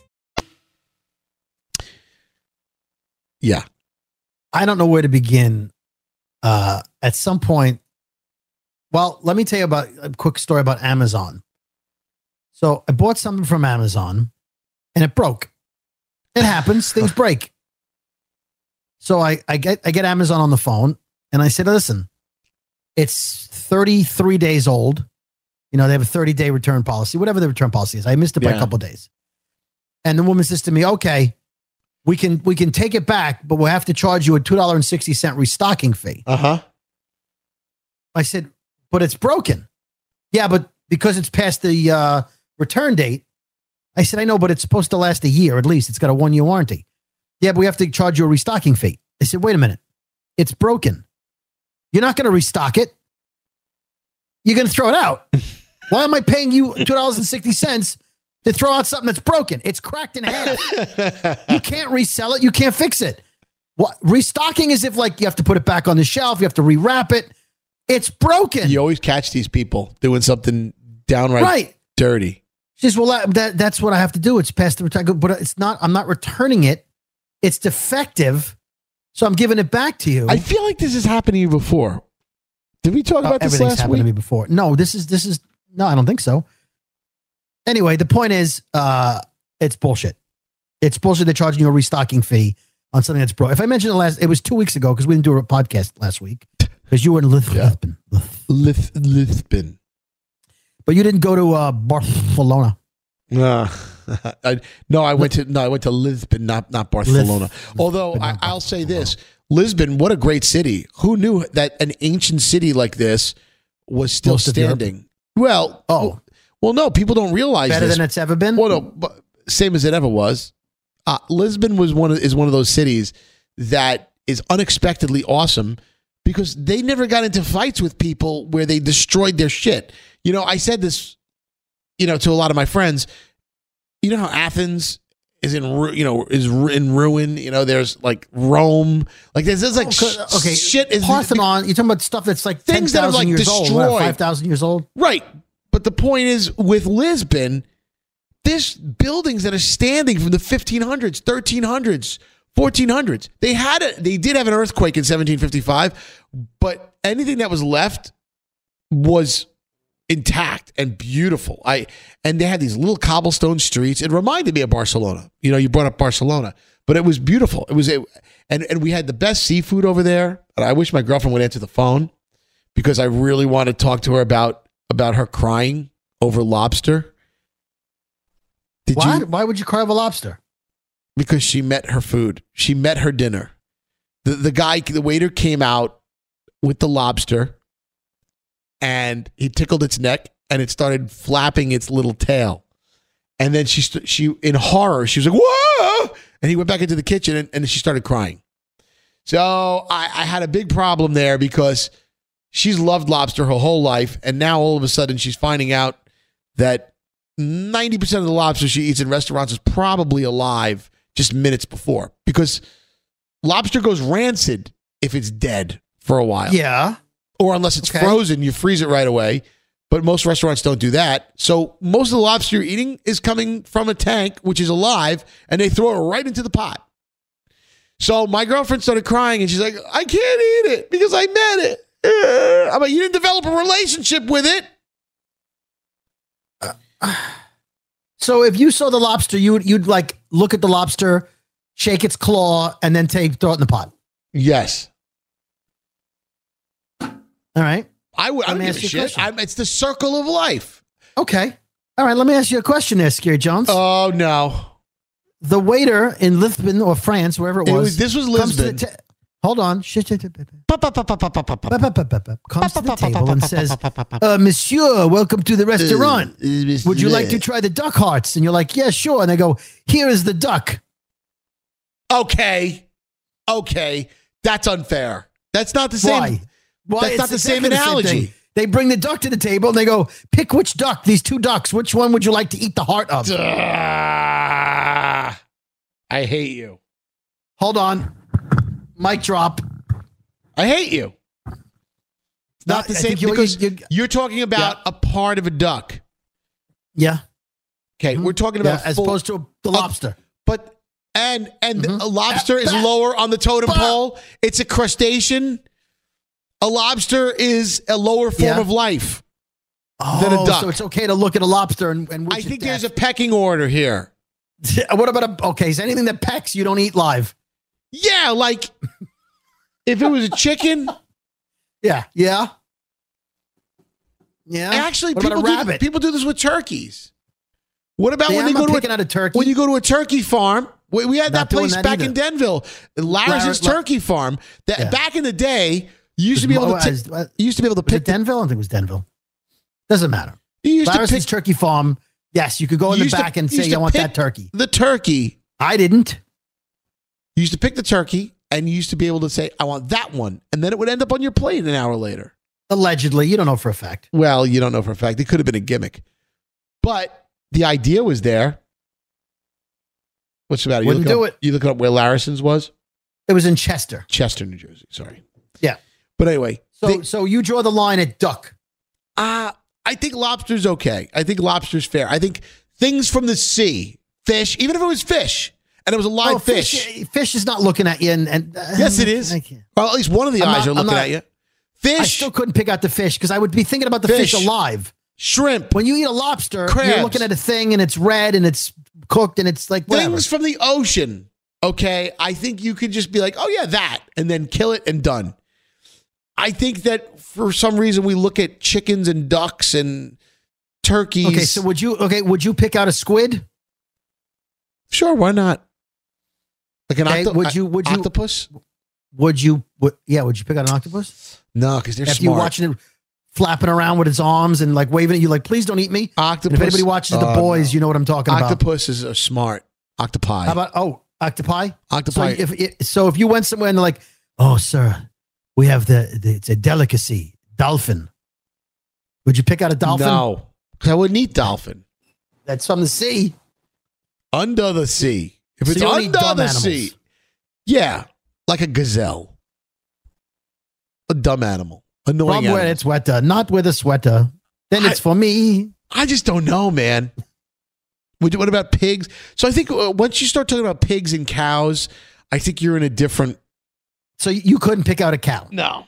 Yeah. I don't know where to begin. At some point, well, let me tell you about a quick story about Amazon. So I bought something from Amazon and it broke. It happens. Things break. So I get Amazon on the phone and I said, listen, it's 33 days old. You know, they have a 30-day return policy, whatever the return policy is. I missed it by a couple of days. And the woman says to me, okay, we can take it back, but we'll have to charge you a $2.60 restocking fee. Uh-huh. I said, but it's broken. Yeah, but because it's past the return date. I said, I know, but it's supposed to last a year at least. It's got a 1-year warranty. Yeah, but we have to charge you a restocking fee. I said, wait a minute. It's broken. You're not going to restock it. You're going to throw it out. Why am I paying you $2.60 to throw out something that's broken? It's cracked in half. You can't resell it. You can't fix it. What restocking is if like you have to put it back on the shelf. You have to rewrap it. It's broken. You always catch these people doing something downright dirty. She says, well, that's what I have to do. It's past the return, but it's not. I'm not returning it. It's defective, so I'm giving it back to you. I feel like this has happened to you before. Did we talk about this everything's last happened week? to me before. No, this is no, I don't think so. Anyway, the point is, it's bullshit. It's bullshit. They're charging you a restocking fee on something that's broke. If I mentioned it was 2 weeks ago because we didn't do a podcast last week because you were in Lisbon. Lisbon. But you didn't go to Barcelona. I went to Lisbon, not Barcelona. Although I'll say this, Lisbon, what a great city. Who knew that an ancient city like this was still standing? Well, no, people don't realize better this. than it's ever been. Well, no, but same as it ever was. Lisbon is one of those cities that is unexpectedly awesome because they never got into fights with people where they destroyed their shit. You know, I said this, to a lot of my friends. You know how Athens is in ruin. There's like Rome, like there's like shit is Parthenon. You're talking about stuff that's like things that are like years destroyed, old, 5,000 years old, right? But the point is, with Lisbon, there's buildings that are standing from the 1500s, 1300s, 1400s. They did have an earthquake in 1755, but anything that was left was intact and beautiful. And they had these little cobblestone streets. It reminded me of Barcelona. You brought up Barcelona, but it was beautiful. And we had the best seafood over there. And I wish my girlfriend would answer the phone because I really want to talk to her about her crying over lobster. Why would you cry over lobster? Because she met her food. She met her dinner. The waiter came out with the lobster and he tickled its neck and it started flapping its little tail. And then she in horror, she was like, whoa! And he went back into the kitchen and she started crying. So I had a big problem there because she's loved lobster her whole life. And now all of a sudden she's finding out that 90% of the lobster she eats in restaurants is probably alive just minutes before, because lobster goes rancid if it's dead for a while. Yeah. Or unless it's frozen, you freeze it right away. But most restaurants don't do that. So most of the lobster you're eating is coming from a tank, which is alive, and they throw it right into the pot. So my girlfriend started crying, and she's like, I can't eat it because I met it. I'm like, you didn't develop a relationship with it. So if you saw the lobster, you'd like look at the lobster, shake its claw, and then throw it in the pot. Yes. All right. I don't give a shit. It's the circle of life. Okay. All right. Let me ask you a question there, Scary Jones. Oh, no. The waiter in Lisbon or France, wherever it was. This was Lisbon. Hold on. Comes to the table and says, Monsieur, welcome to the restaurant. Would you like to try the duck hearts? And you're like, yeah, sure. And they go, here is the duck. Okay. That's unfair. That's not the same. Why? That's not the same analogy. They bring the duck to the table and they go, pick which duck, these two ducks. Which one would you like to eat the heart of? I hate you. Hold on. Mic drop. I hate you. It's not the same because you're talking about a part of a duck. Yeah. Okay, we're talking about as opposed to the lobster. But a lobster is lower on the totem pole. It's a crustacean. A lobster is a lower form of life than a duck. So it's okay to look at a lobster and I think there's a pecking order here. What about is anything that pecks you don't eat live? Yeah, like if it was a chicken. Yeah. Actually, what about a rabbit? People do this with turkeys. What about when I'm not picking out a turkey. When you go to a turkey farm? We had that place back in Denville, Larris's Turkey Farm. Back in the day, you used to be able to. You used to be able to pick Denville. I don't think it was Denville. Doesn't matter. Larris's Turkey Farm. Yes, you could go in the back and say, I want that turkey. The turkey. I didn't. You used to pick the turkey, and you used to be able to say, I want that one. And then it would end up on your plate an hour later. Allegedly. You don't know for a fact. Well, you don't know for a fact. It could have been a gimmick. But the idea was there. What's the matter? Wouldn't do it. You look up where Larrison's was? It was in Chester. Chester, New Jersey. Sorry. Yeah. But anyway. So you draw the line at duck. I think lobster's okay. I think lobster's fair. I think things from the sea, fish, even if it was fish and it was a live fish. Fish is not looking at you. And yes, it is. Well, at least one of the eyes are looking at you. Fish. I still couldn't pick out the fish because I would be thinking about the fish alive. Shrimp. When you eat a lobster, crabs. You're looking at a thing and it's red and it's cooked and it's like whatever. Things from the ocean. Okay. I think you could just be like, oh yeah, that, and then kill it and done. I think that for some reason we look at chickens and ducks and turkeys. Okay, so would you pick out a squid? Sure, why not? Like an octopus? Would you pick out an octopus? No, because they're After smart. you watching it flapping around with its arms and like waving at you like, please don't eat me. Octopus. And if anybody watches The Boys, you know what I'm talking about. Octopus is smart. Octopi. How about octopi? Octopi. So if you went somewhere and they're like, oh sir, we have it's a delicacy, dolphin. Would you pick out a dolphin? No, because I wouldn't eat dolphin. That's from the sea. Under the sea. If it's under the sea. Yeah, like a gazelle. A dumb animal. Annoying animal. Where it's wetter, not with a sweater. Then it's for me. I just don't know, man. What about pigs? So I think once you start talking about pigs and cows, I think you're in a different... So you couldn't pick out a cow? No.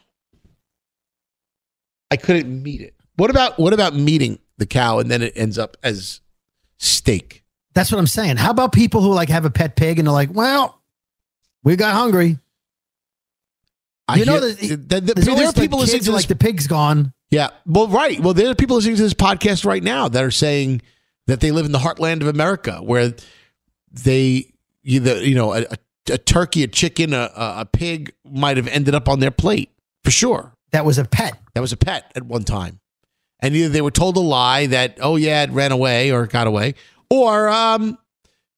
I couldn't meet it. What about meeting the cow and then it ends up as steak? That's what I'm saying. How about people who like have a pet pig and they're like, well, we got hungry. There are people listening to this, like the pig's gone. Yeah. Well, right. Well, there are people listening to this podcast right now that are saying that they live in the heartland of America where they, a turkey, a chicken, a pig might have ended up on their plate for sure. That was a pet. That was a pet at one time. And either they were told a lie that, oh yeah, it ran away or got away, or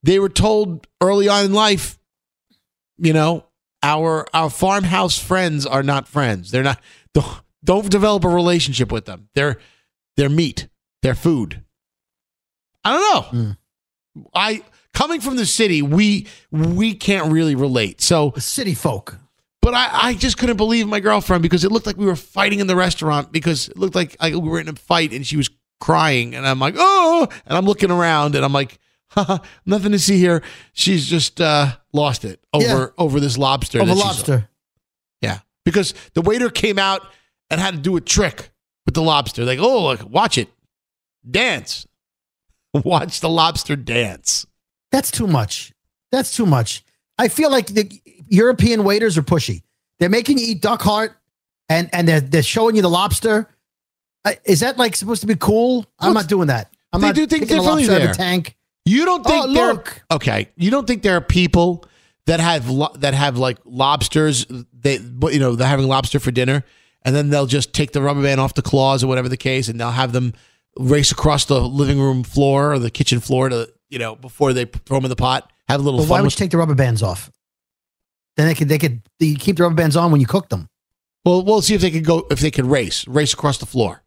they were told early on in life, you know, our farmhouse friends are not friends. They're not. Don't develop a relationship with them. They're meat. They're food. I don't know. Coming from the city, we can't really relate. So city folk. But I just couldn't believe my girlfriend because it looked like we were fighting in the restaurant because it looked like we were in a fight and she was crying and I'm like, oh, and I'm looking around and I'm like, nothing to see here. She's just lost it over this lobster. Over lobster. Yeah, because the waiter came out and had to do a trick with the lobster. Like, oh, look, watch it. Dance. Watch the lobster dance. That's too much. That's too much. I feel like the European waiters are pushy. They're making you eat duck heart and they're showing you the lobster. Is that like supposed to be cool? I'm not doing that. They do things differently there. The tank. You don't think okay? You don't think there are people that have like lobsters? They're having lobster for dinner, and then they'll just take the rubber band off the claws or whatever the case, and they'll have them race across the living room floor or the kitchen floor to before they throw them in the pot. Have a little fun. Why would you take the rubber bands off? Then they could keep the rubber bands on when you cook them. Well, we'll see if they could race across the floor.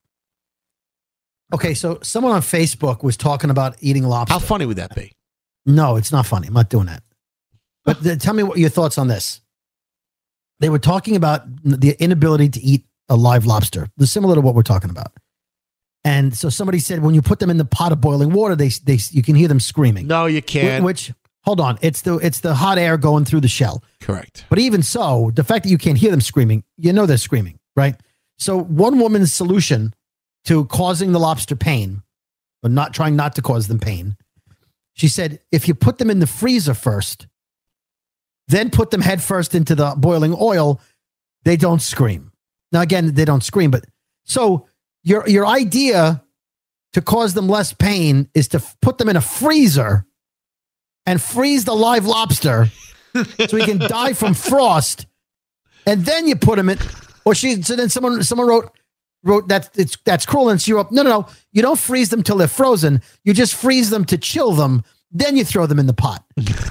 Okay, so someone on Facebook was talking about eating lobster. How funny would that be? No, it's not funny. I'm not doing that. But tell me what your thoughts on this. They were talking about the inability to eat a live lobster. They're similar to what we're talking about. And so somebody said when you put them in the pot of boiling water, you can hear them screaming. No, you can't. Which hold on, it's the hot air going through the shell. Correct. But even so, the fact that you can't hear them screaming, you know they're screaming, right? So one woman's solution to causing the lobster pain, but not trying not to cause them pain, she said, if you put them in the freezer first, then put them head first into the boiling oil, they don't scream. Now, again, they don't scream, but so your idea to cause them less pain is to put them in a freezer and freeze the live lobster so he can die from frost, and then you put him in. So then someone wrote that's cruel, and she wrote, no, you don't freeze them till they're frozen. You just freeze them to chill them. Then you throw them in the pot.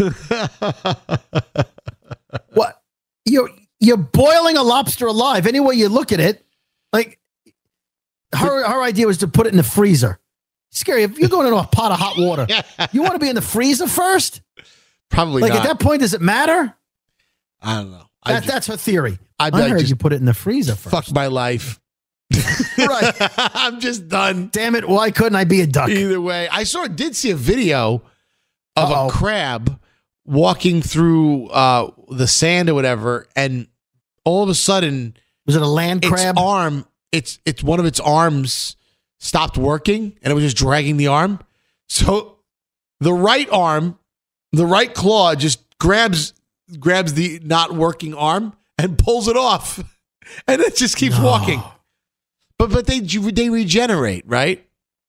What? You're boiling a lobster alive. Any way you look at it, like her idea was to put it in the freezer. Scary. If you're going into a pot of hot water, you want to be in the freezer first? Probably like not. At that point, does it matter? I don't know. That's her theory. I heard you put it in the freezer first. Fuck my life. Right. I'm just done. Damn it. Why couldn't I be a duck? Either way. I did see a video of a crab walking through the sand or whatever. And all of a sudden, was it a land crab? It's one of its arms stopped working and it was just dragging the arm. So the right arm, the right claw just grabs the not working arm and pulls it off. And it just keeps walking. But they regenerate, right?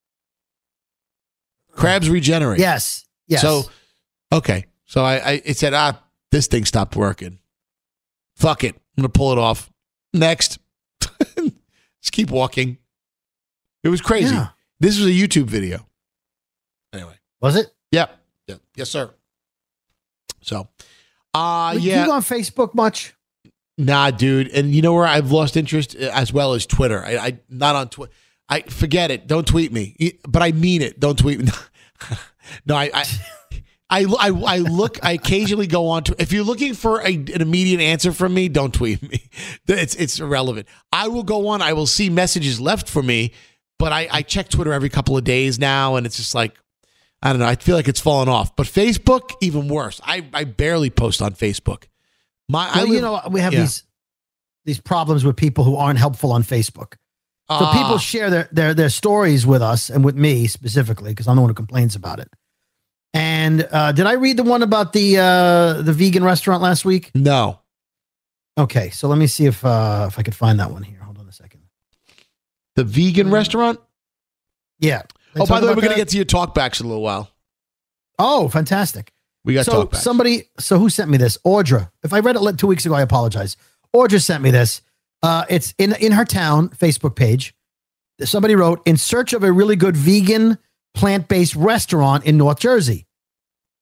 Crabs regenerate. Yes. So, okay. So it said, this thing stopped working. Fuck it. I'm going to pull it off. Next. Just keep walking. It was crazy. Yeah. This was a YouTube video. Anyway. Was it? Yep. Yeah. Yes, sir. So, Do you go on Facebook much? Nah, dude. And you know where I've lost interest as well as Twitter. I not on Twitter. I forget it. Don't tweet me. But I mean it. Don't tweet me. No, I look. I occasionally go on to. If you're looking for an immediate answer from me, don't tweet me. It's irrelevant. I will go on. I will see messages left for me, but I check Twitter every couple of days now, and it's just like I don't know. I feel like it's fallen off. But Facebook, even worse. I barely post on Facebook. We have these problems with people who aren't helpful on Facebook. So people share their stories with us and with me specifically because I'm the one who complains about it. And did I read the one about the vegan restaurant last week? No. Okay, so let me see if I could find that one here. Hold on a second. The vegan restaurant? Yeah. Oh, by the way, we're going to get to your talkbacks in a little while. Oh, fantastic. We got talkbacks. So who sent me this? Audra. If I read it 2 weeks ago, I apologize. Audra sent me this. It's in her town Facebook page. Somebody wrote, in search of a really good vegan plant-based restaurant in North Jersey.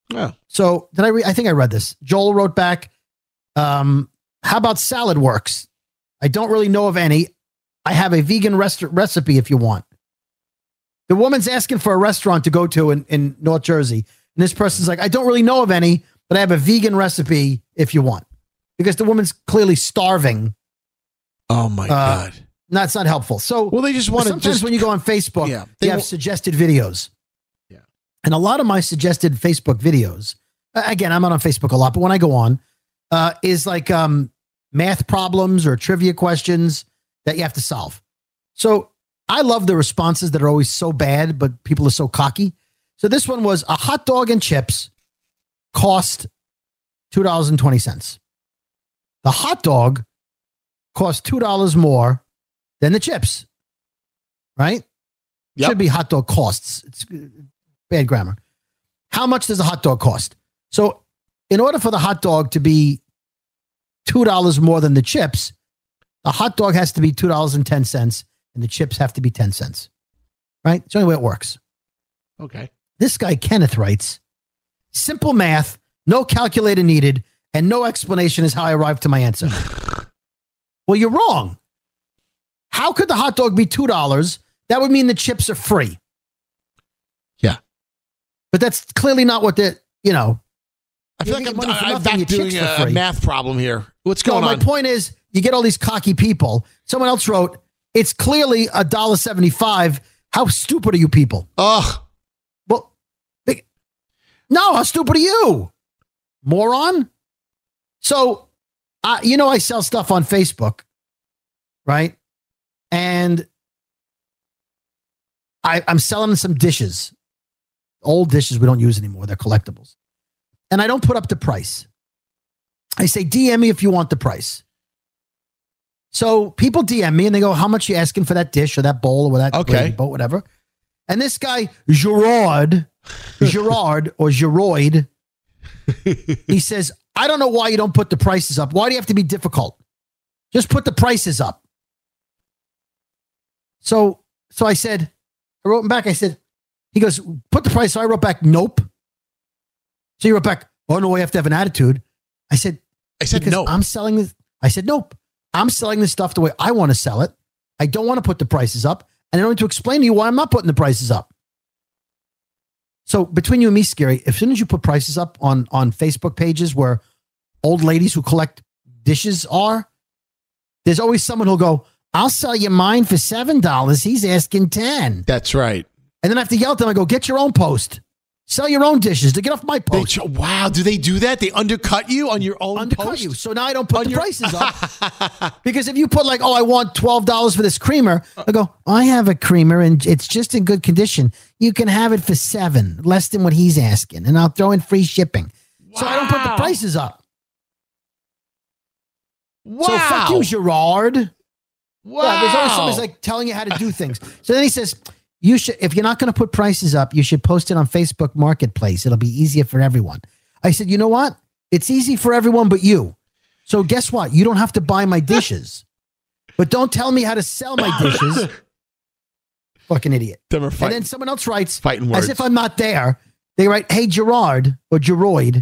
Oh. So I think I read this. Joel wrote back, how about salad works? I don't really know of any. I have a vegan recipe if you want. The woman's asking for a restaurant to go to in North Jersey. And this person's like, I don't really know of any, but I have a vegan recipe if you want. Because the woman's clearly starving. Oh my God. That's not helpful. So well, they just want to sometimes when you go on Facebook, you have suggested videos. Yeah. And a lot of my suggested Facebook videos, again, I'm not on Facebook a lot, but when I go on, is like math problems or trivia questions that you have to solve. So I love the responses that are always so bad, but people are so cocky. So this one was a hot dog and chips cost $2.20. The hot dog cost $2 more than the chips, right? Yep. Should be hot dog costs. It's bad grammar. How much does a hot dog cost? So in order for the hot dog to be $2 more than the chips, the hot dog has to be $2.10 and the chips have to be 10 cents, right? It's the only way it works. Okay. This guy, Kenneth, writes, simple math, no calculator needed, and no explanation is how I arrived to my answer. Well, you're wrong. How could the hot dog be $2? That would mean the chips are free. Yeah. But that's clearly not what I feel like I'm back doing a math problem here. What's going on? My point is, you get all these cocky people. Someone else wrote, it's clearly $1.75. How stupid are you people? Ugh. Well, no, how stupid are you? Moron? So, I sell stuff on Facebook, right? And I'm selling some dishes, old dishes we don't use anymore. They're collectibles. And I don't put up the price. I say, DM me if you want the price. So people DM me and they go, how much are you asking for that dish or that bowl or that boat, whatever. And this guy, Gerard or Geroid, he says, I don't know why you don't put the prices up. Why do you have to be difficult? Just put the prices up. So I said, I wrote him back. I said, he goes, put the price. So I wrote back, nope. So he wrote back, oh no, I have to have an attitude. I said no. I'm selling this. I said, nope. I'm selling this stuff the way I want to sell it. I don't want to put the prices up. And I don't need to explain to you why I'm not putting the prices up. So between you and me, Scary, as soon as you put prices up on Facebook pages where old ladies who collect dishes are, there's always someone who'll go, I'll sell you mine for $7. He's asking $10. That's right. And then I have to yell at them. I go, get your own post. Sell your own dishes to get off my post. Wow. Do they do that? They undercut you on your own post? You. So now I don't put the prices up. Because if you put like, I want $12 for this creamer. I go, I have a creamer and it's just in good condition. You can have it for $7, less than what he's asking. And I'll throw in free shipping. Wow. So I don't put the prices up. Wow. So fuck you, Gerard. Wow. Yeah, there's always somebody's like telling you how to do things. So then he says, you should, if you're not going to put prices up, you should post it on Facebook Marketplace. It'll be easier for everyone. I said, you know what? It's easy for everyone but you. So guess what? You don't have to buy my dishes. But don't tell me how to sell my dishes. Fucking idiot. And then someone else writes, as if I'm not there. They write, hey, Gerard or Geroid.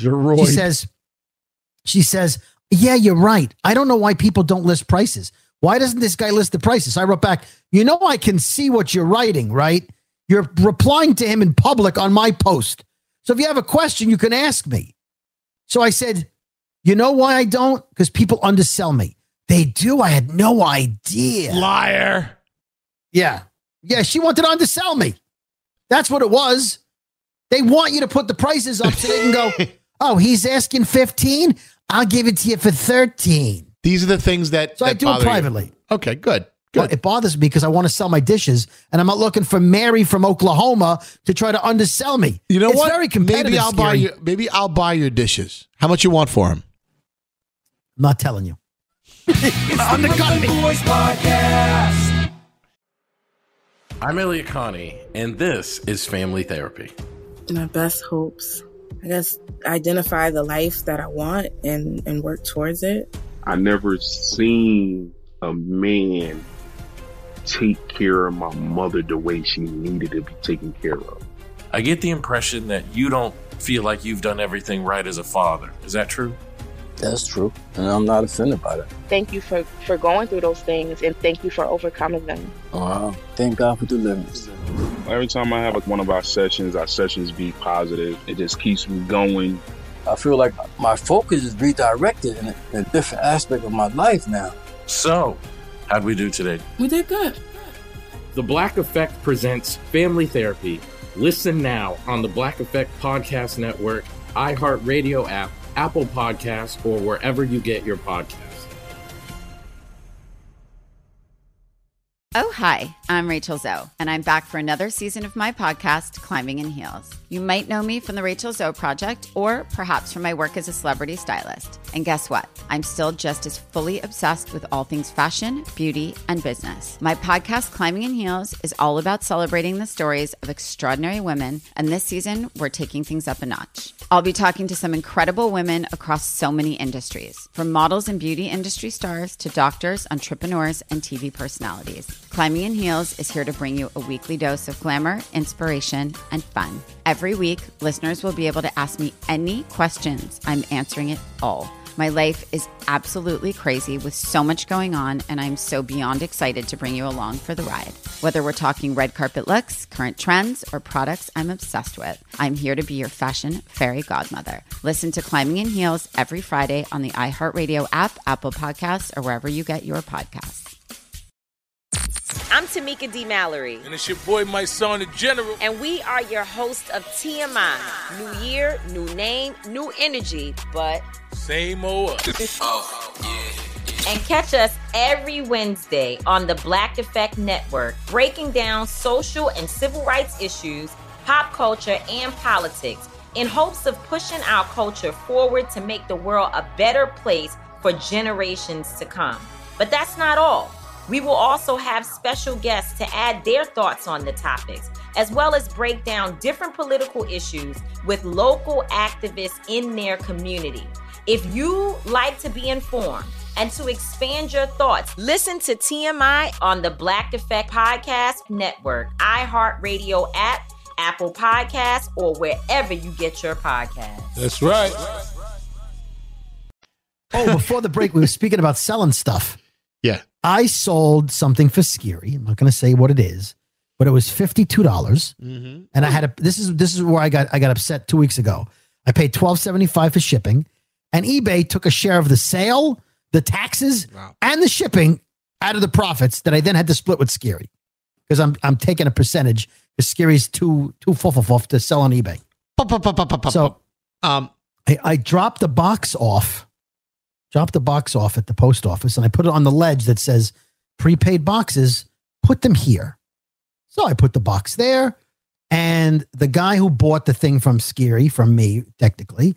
She says, yeah, you're right. I don't know why people don't list prices. Why doesn't this guy list the prices? I wrote back, I can see what you're writing, right? You're replying to him in public on my post. So if you have a question, you can ask me. So I said, you know why I don't? Because people undersell me. They do. I had no idea. Liar. Yeah. Yeah, she wanted to undersell me. That's what it was. They want you to put the prices up so they can go, oh, he's asking 15. I'll give it to you for 13. These are the things that I do it privately. You. Okay, good. Well, it bothers me because I want to sell my dishes, and I'm not looking for Mary from Oklahoma to try to undersell me. You know it's what? Very competitive. Maybe I'll buy your dishes. How much you want for them? I'm not telling you. Undercut me. Boys Podcast. I'm Elliot Connie, and this is Family Therapy. My best hopes, I guess, identify the life that I want and work towards it. I never seen a man take care of my mother the way she needed to be taken care of. I get the impression that you don't feel like you've done everything right as a father. Is that true? That's true, and I'm not offended by that. Thank you for going through those things, and thank you for overcoming them. Wow. Thank God for deliverance. Every time I have one of our sessions be positive. It just keeps me going. I feel like my focus is redirected in a different aspect of my life now. So, how'd we do today? We did good. The Black Effect presents Family Therapy. Listen now on the Black Effect Podcast Network, iHeartRadio app, Apple Podcasts, or wherever you get your podcasts. Oh, hi, I'm Rachel Zoe, and I'm back for another season of my podcast, Climbing in Heels. You might know me from the Rachel Zoe Project, or perhaps from my work as a celebrity stylist. And guess what? I'm still just as fully obsessed with all things fashion, beauty, and business. My podcast, Climbing in Heels, is all about celebrating the stories of extraordinary women, and this season, we're taking things up a notch. I'll be talking to some incredible women across so many industries, from models and beauty industry stars to doctors, entrepreneurs, and TV personalities. Climbing in Heels is here to bring you a weekly dose of glamour, inspiration, and fun. Every week, listeners will be able to ask me any questions. I'm answering it all. My life is absolutely crazy with so much going on, and I'm so beyond excited to bring you along for the ride. Whether we're talking red carpet looks, current trends, or products I'm obsessed with, I'm here to be your fashion fairy godmother. Listen to Climbing in Heels every Friday on the iHeartRadio app, Apple Podcasts, or wherever you get your podcasts. I'm Tamika D. Mallory. And it's your boy, my son, the General. And we are your host of TMI. New year, new name, new energy, but same old us. Oh, yeah. And catch us every Wednesday on the Black Effect Network, breaking down social and civil rights issues, pop culture, and politics in hopes of pushing our culture forward to make the world a better place for generations to come. But that's not all. We will also have special guests to add their thoughts on the topics, as well as break down different political issues with local activists in their community. If you like to be informed and to expand your thoughts, listen to TMI on the Black Effect Podcast Network, iHeartRadio app, Apple Podcasts, or wherever you get your podcasts. That's right. Oh, before the break, we were speaking about selling stuff. Yeah. I sold something for Skiri. I'm not going to say what it is, but it was $52. Mm-hmm. And I had this is where I got upset 2 weeks ago. I paid $12.75 for shipping, and eBay took a share of the sale, the taxes, and the shipping out of the profits that I then had to split with Skiri, because I'm taking a percentage because Skiri's too fuff to sell on eBay. So I dropped the box off. Drop the box off at the post office, and I put it on the ledge that says prepaid boxes, put them here. So I put the box there, and the guy who bought the thing from Skiri, from me, technically,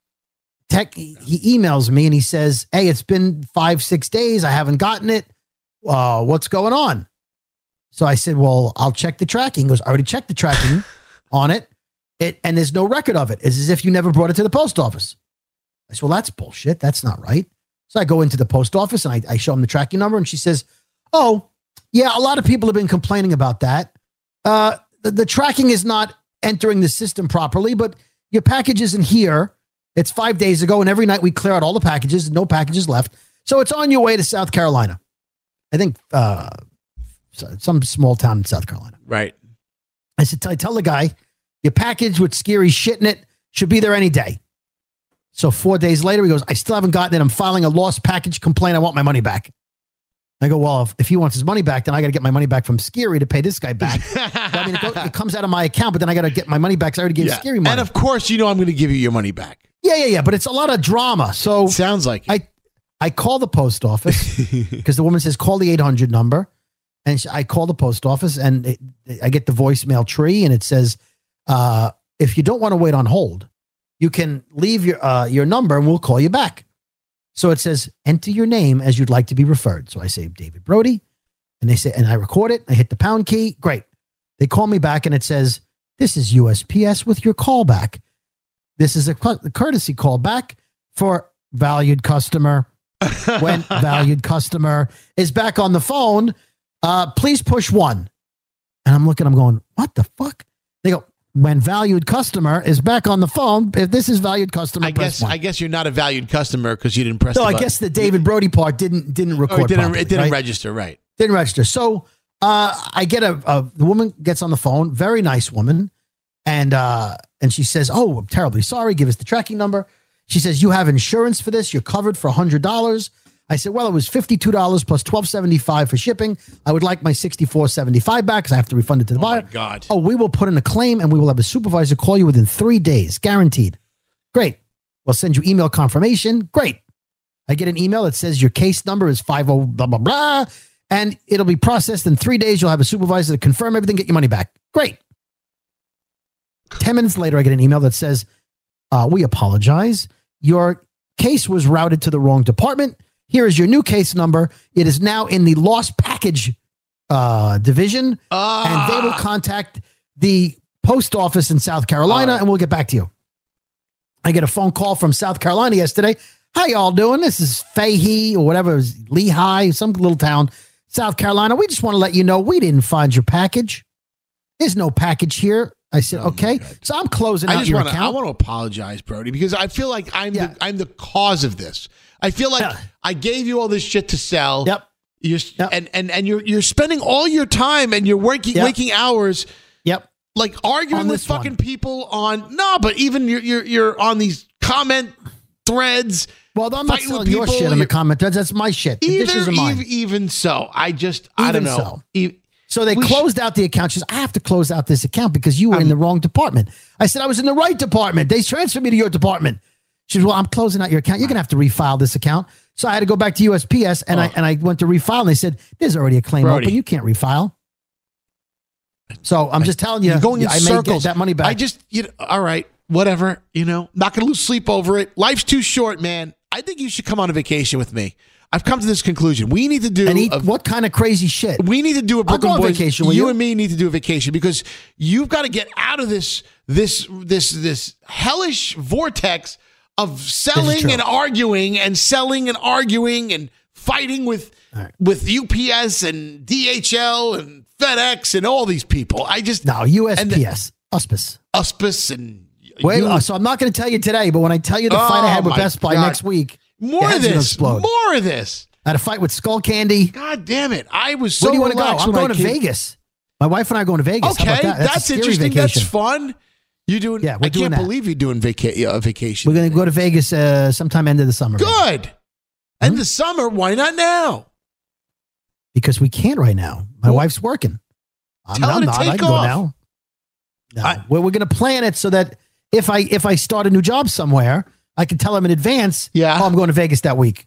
he emails me and he says, hey, it's been 5-6 days. I haven't gotten it. What's going on? So I said, well, I'll check the tracking. He goes, I already checked the tracking on it, and there's no record of it. It's as if you never brought it to the post office. I said, well, that's bullshit. That's not right. So I go into the post office and I show him the tracking number, and she says, oh, yeah, a lot of people have been complaining about that. The tracking is not entering the system properly, but your package isn't here. It's 5 days ago, and every night we clear out all the packages, no packages left. So it's on your way to South Carolina. I think some small town in South Carolina. Right. I said, I tell the guy, your package with Skiri shit in it should be there any day. So 4 days later, he goes, I still haven't gotten it. I'm filing a lost package complaint. I want my money back. I go, well, if he wants his money back, then I got to get my money back from Skiri to pay this guy back. I mean, it comes out of my account, but then I got to get my money back because I already gave Skiri money. And of course, I'm going to give you your money back. Yeah. But it's a lot of drama. So sounds like I call the post office because the woman says, call the 800 number. And I call the post office, and I get the voicemail tree, and it says, if you don't want to wait on hold, you can leave your number and we'll call you back. So it says, enter your name as you'd like to be referred. So I say David Brody, and they say, and I record it. I hit the pound key. Great. They call me back and it says, this is USPS with your callback. This is a courtesy call back for valued customer. When valued customer is back on the phone, please push 1. And I'm going, what the fuck? They go, when valued customer is back on the phone. If this is valued customer, I guess you're not a valued customer because you didn't press. No, the I button. guess the David Brody part didn't record. It didn't right? register, right? Didn't register. So I get the woman gets on the phone, very nice woman, and she says, "Oh, I'm terribly sorry. Give us the tracking number." She says, "You have insurance for this. You're covered for $100." I said, "Well, it was $52 plus $12.75 for shipping. I would like my $64.75 back because I have to refund it to the buyer." My God. "Oh, we will put in a claim and we will have a supervisor call you within 3 days, guaranteed." Great. We'll send you email confirmation. Great. I get an email that says your case number is 50 blah, blah, blah, and it'll be processed in 3 days. You'll have a supervisor to confirm everything, get your money back. Great. 10 minutes later, I get an email that says, "We apologize. Your case was routed to the wrong department. Here is your new case number. It is now in the lost package division, and they will contact the post office in South Carolina, and we'll get back to you." I get a phone call from South Carolina yesterday. "How y'all doing? This is Fahey or whatever, it was Lehigh, some little town, South Carolina. We just want to let you know we didn't find your package. There's no package here." I said, "Okay." So I'm closing out your account. I want to apologize, Brody, because I feel like I'm the cause of this. I feel like I gave you all this shit to sell. Yep. You're spending all your time and your waking hours. Yep. Like arguing with fucking people on but even you're on these comment threads. Well, I'm not selling your shit in the comment threads. That's my shit. The dishes are mine. Even so, I don't know. So they closed out the account. She says, "I have to close out this account because you were in the wrong department." I said, "I was in the right department. They transferred me to your department." She says, "Well, I'm closing out your account. You're going to have to refile this account." So I had to go back to USPS and I went to refile and they said, "There's already a claim open. You can't refile." So I'm just telling you, you're going in I circles. may get that money back. All right, whatever, not going to lose sleep over it. Life's too short, man. I think you should come on a vacation with me. I've come to this conclusion. We need to do what kind of crazy shit? We need to do a Brooklyn Boys vacation with you and me need to do a vacation because you've got to get out of this hellish vortex of selling and arguing and selling and arguing and fighting with UPS and DHL and FedEx and all these people. USPS, USPS and so I'm not going to tell you today, but when I tell you the fight I had with Best Buy next week, more of this. I had a fight with Skull Candy. God damn it! I was so. Where do you want to go? I'm going to Vegas. My wife and I are going to Vegas. Okay, How about that? That's interesting. Vacation. That's fun. You're doing. Yeah, I can't believe you're doing a vacation. We're going to go to Vegas sometime end of the summer. Good. End of the summer. Why not now? Because we can't right now. My wife's working. Tell her to take I can off. go now. No. We're going to plan it so that if I start a new job somewhere, I can tell them in advance. Yeah. "Oh, I'm going to Vegas that week."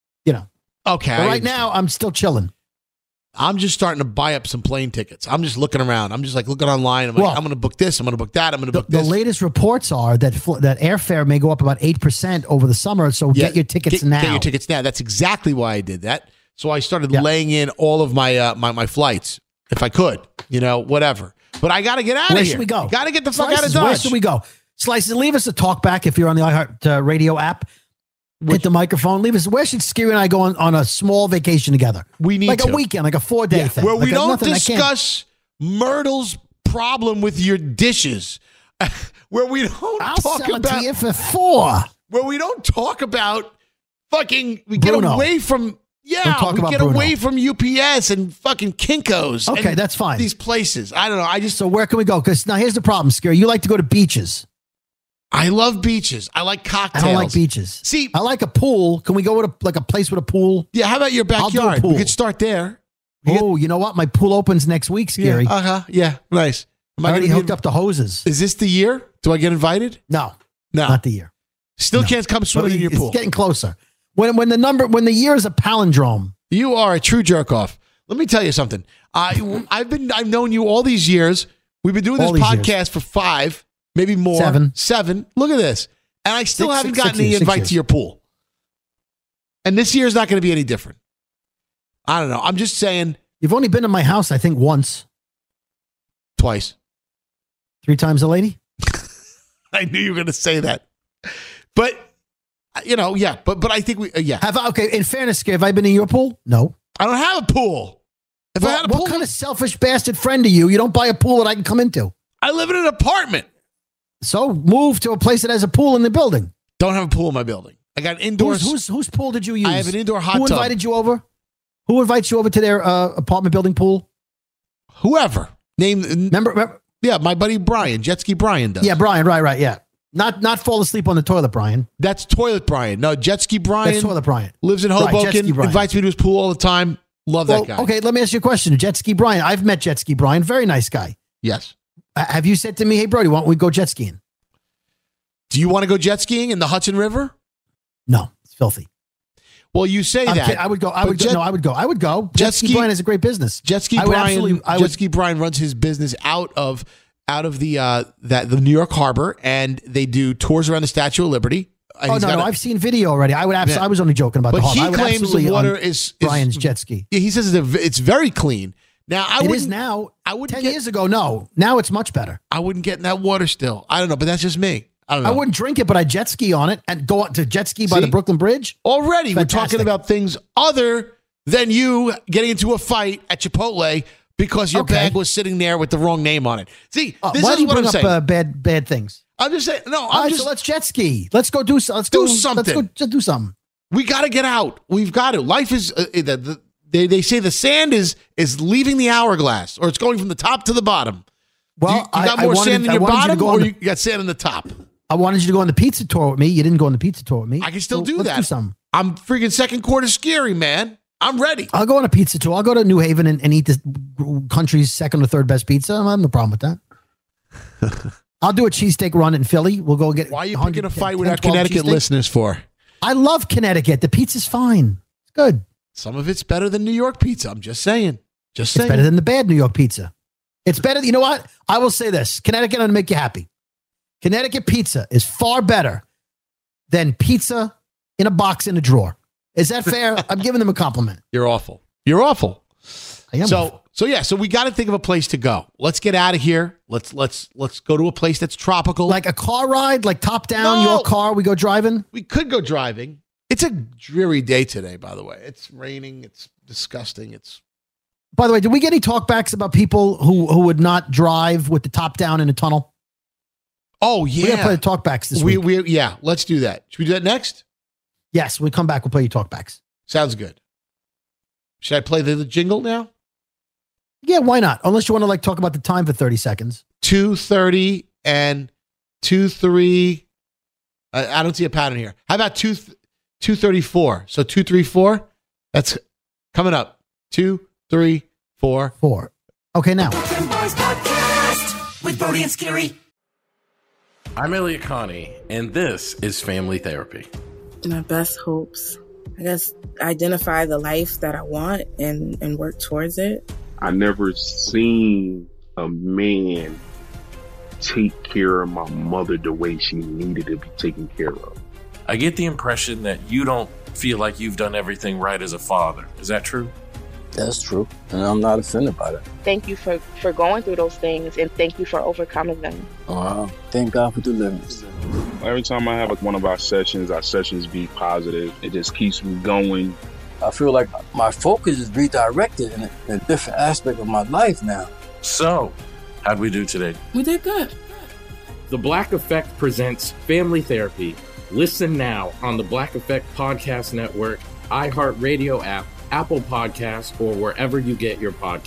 Okay. But right now, I'm still chilling. I'm just starting to buy up some plane tickets. I'm just looking around. I'm just like looking online. I'm like, I'm going to book this. I'm going to book that. I'm going to book this. The latest reports are that airfare may go up about 8% over the summer. So get your tickets now. Get your tickets now. That's exactly why I did that. So I started laying in all of my my flights if I could, whatever. But I got to get out of here. Where should we go? Got to get the fuck out of Dodge. Where should we go? Slices, leave us a talk back if you're on the iHeart Radio app. Hit the microphone. Leave us. Where should Scary and I go on a small vacation together? We need a weekend, like a 4-day thing. Where we don't discuss Myrtle's problem with your dishes. Where we don't talk about to you for 4. Where we don't talk about fucking. We get away from. Yeah, we get away from UPS and fucking Kinko's. Okay, that's fine. These places. I don't know. So where can we go? Because now here's the problem, Scary. You like to go to beaches. I love beaches. I like cocktails. I don't like beaches. See, I like a pool. Can we go with a place with a pool? Yeah, how about your backyard? We could start there. You know what? My pool opens next week, Scary. Yeah, nice. I already hooked up the hoses. Is this the year? Do I get invited? No, not the year. Still can't come swimming in your pool. It's getting closer. When the year is a palindrome. You are a true jerk off. Let me tell you something. I've known you all these years. We've been doing this podcast for 5. Maybe more. 7. Look at this. And I still haven't gotten the invite to your pool. And this year is not going to be any different. I don't know. I'm just saying. You've only been to my house, I think, once. Twice. 3 times a lady? I knew you were going to say that. But, But I think in fairness, have I been in your pool? No. I don't have a pool. What kind of selfish bastard friend are you? You don't buy a pool that I can come into. I live in an apartment. So move to a place that has a pool in the building. Don't have a pool in my building. I got indoors. Whose pool did you use? I have an indoor hot Who tub. invited you over? Who invites you over to their apartment building pool? Whoever. Remember? Yeah, my buddy Brian, Jet Ski Brian does. Yeah, Brian. Right. Yeah. Not fall asleep on the toilet, Brian. That's Toilet Brian. No, Jet Ski Brian. That's Toilet Brian. Lives in Right, Jet Hoboken. Ski Brian. Invites me to his pool all the time. Love that guy. Okay, let me ask you a question. Jet Ski Brian. I've met Jet Ski Brian. Very nice guy. Yes. Have you said to me, hey, Brody, why don't we go jet skiing? Do you want to go jet skiing in the Hudson River? No, it's filthy. Well, you say that. I would go. I would go. Jet Ski Brian is a great business. Jet Ski Brian runs his business out of the New York Harbor, and they do tours around the Statue of Liberty. No, I've seen video already. I was only joking about the harbor. But he claims the water is Brian's jet ski. He says it's very clean. Now it is now. I would 10 years ago. No, now it's much better. I wouldn't get in that water still. I don't know, but that's just me. I don't know. I wouldn't drink it, but I jet ski on it and go out to jet ski by the Brooklyn Bridge. Already, we're talking about things other than you getting into a fight at Chipotle because your bag was sitting there with the wrong name on it. See, this why is do you what bring I'm saying. up bad things? I'm just saying. No, so let's jet ski. Let's go do something. Let's go do something. We got to get out. We've got to. Life is. They say the sand is leaving the hourglass, or it's going from the top to the bottom. Well, you got more sand in your bottom, or you got sand in the top. I wanted you to go on the pizza tour with me. You didn't go on the pizza tour with me. I can still do let's that. Do something. I'm freaking second quarter scary, man. I'm ready. I'll go on a pizza tour. I'll go to New Haven and eat the country's second or third best pizza. I have no problem with that. I'll do a cheesesteak run in Philly. We'll go get. Why are you picking a fight with our Connecticut listeners for? I love Connecticut. The pizza's fine. It's good. Some of it's better than New York pizza. I'm just saying. It's better than the bad New York pizza. It's better. You know what? I will say this. Connecticut, I'm going to make you happy. Connecticut pizza is far better than pizza in a box in a drawer. Is that fair? I'm giving them a compliment. You're awful. You're awful. I am awful. So we got to think of a place to go. Let's get out of here. Let's go to a place that's tropical. Like a car ride, like top down, your car, we go driving? We could go driving. It's a dreary day today, by the way. It's raining. It's disgusting. By the way, did we get any talkbacks about people who would not drive with the top down in a tunnel? Oh, yeah. We're going to play the talkbacks this week. Yeah, let's do that. Should we do that next? Yes, when we come back, we'll play your talkbacks. Sounds good. Should I play the jingle now? Yeah, why not? Unless you want to talk about the time for 30 seconds. 2:30 and 2:03. I don't see a pattern here. How about 2:34? So 2:34. That's coming up. 2:34. 4. Okay, now. Brooklyn Boys Podcast with Brody and Scary. I'm Elliot Connie, and this is Family Therapy. My best hopes, I guess, identify the life that I want and work towards it. I never seen a man take care of my mother the way she needed to be taken care of. I get the impression that you don't feel like you've done everything right as a father. Is that true? That's true, and I'm not offended by that. Thank you for going through those things, and thank you for overcoming them. Wow. Thank God for deliverance. Every time I have one of our sessions be positive. It just keeps me going. I feel like my focus is redirected in a different aspect of my life now. So, how'd we do today? We did good. The Black Effect presents Family Therapy. Listen now on the Black Effect Podcast Network, iHeartRadio app, Apple Podcasts, or wherever you get your podcasts.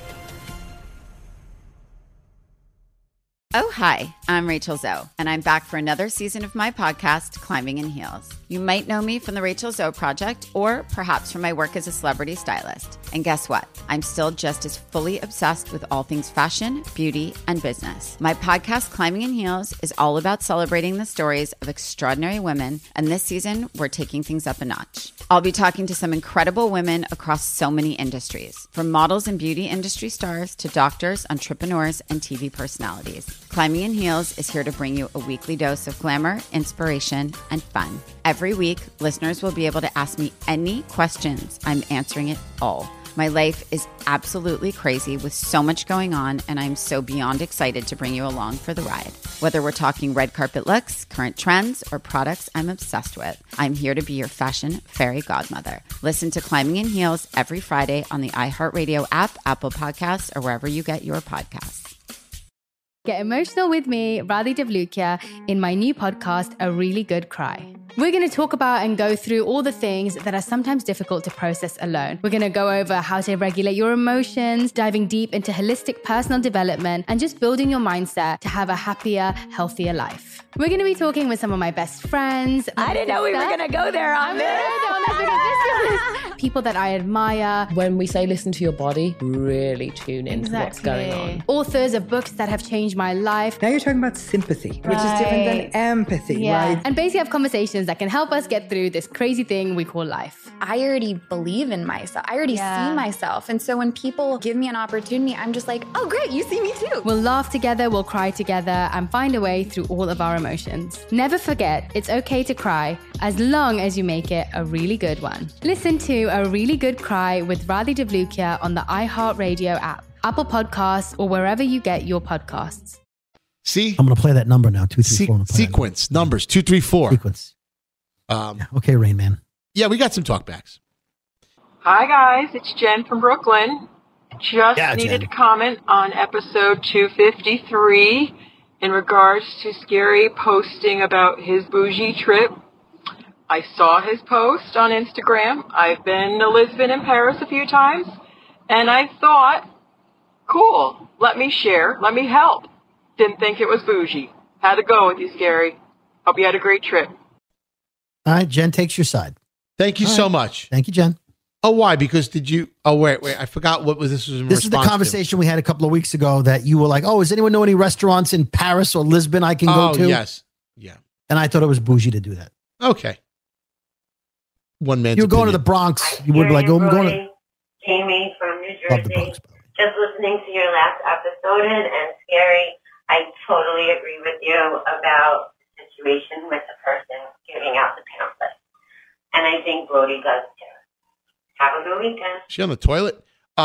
Oh, hi, I'm Rachel Zoe, and I'm back for another season of my podcast, Climbing in Heels. You might know me from the Rachel Zoe Project, or perhaps from my work as a celebrity stylist. And guess what? I'm still just as fully obsessed with all things fashion, beauty, and business. My podcast, Climbing in Heels, is all about celebrating the stories of extraordinary women, and this season, we're taking things up a notch. I'll be talking to some incredible women across so many industries, from models and beauty industry stars to doctors, entrepreneurs, and TV personalities. Climbing in Heels is here to bring you a weekly dose of glamour, inspiration, and fun. Every week, listeners will be able to ask me any questions. I'm answering it all. My life is absolutely crazy with so much going on, and I'm so beyond excited to bring you along for the ride. Whether we're talking red carpet looks, current trends, or products I'm obsessed with, I'm here to be your fashion fairy godmother. Listen to Climbing in Heels every Friday on the iHeartRadio app, Apple Podcasts, or wherever you get your podcasts. Get emotional with me, Radhi Devlukia, in my new podcast, A Really Good Cry. We're going to talk about and go through all the things that are sometimes difficult to process alone. We're going to go over how to regulate your emotions, diving deep into holistic personal development, and just building your mindset to have a happier, healthier life. We're going to be talking with some of my best friends. I didn't know we were going to go there on this. People that I admire. When we say listen to your body, really tune into what's going on. Authors of books that have changed my life. Now you're talking about sympathy, which is different than empathy, right? And basically have conversations that can help us get through this crazy thing we call life. I already believe in myself. I already see myself. And so when people give me an opportunity, I'm just like, oh, great, you see me too. We'll laugh together, we'll cry together, and find a way through all of our emotions. Never forget, it's okay to cry as long as you make it a really good one. Listen to A Really Good Cry with Radhi Devlukia on the iHeartRadio app, Apple Podcasts, or wherever you get your podcasts. See? I'm going to play that number now, 234. Sequence, numbers, 234. Sequence. Okay, Rain Man. Yeah, we got some talkbacks. Hi, guys. It's Jen from Brooklyn. Just needed to comment on episode 253 in regards to Scary posting about his bougie trip. I saw his post on Instagram. I've been to Lisbon and Paris a few times, and I thought, cool, let me share, let me help. Didn't think it was bougie. Had to go with you, Scary. Hope you had a great trip. All right, Jen takes your side. Thank you so much. Thank you, Jen. Oh, why? Because did you? Oh, wait. I forgot what was this. This is the conversation we had a couple of weeks ago that you were like, "Oh, does anyone know any restaurants in Paris or Lisbon I can go to?" Oh, yes, yeah. And I thought it was bougie to do that. Okay. One man. You were going to the Bronx. You would be like, "Oh, I'm going to." Jamie from New Jersey. Love the Bronx. Just listening to your last episode and Scary, I totally agree with you about the situation with the person giving out the pamphlet. And I think Brody does too. Have a good weekend. She on the toilet?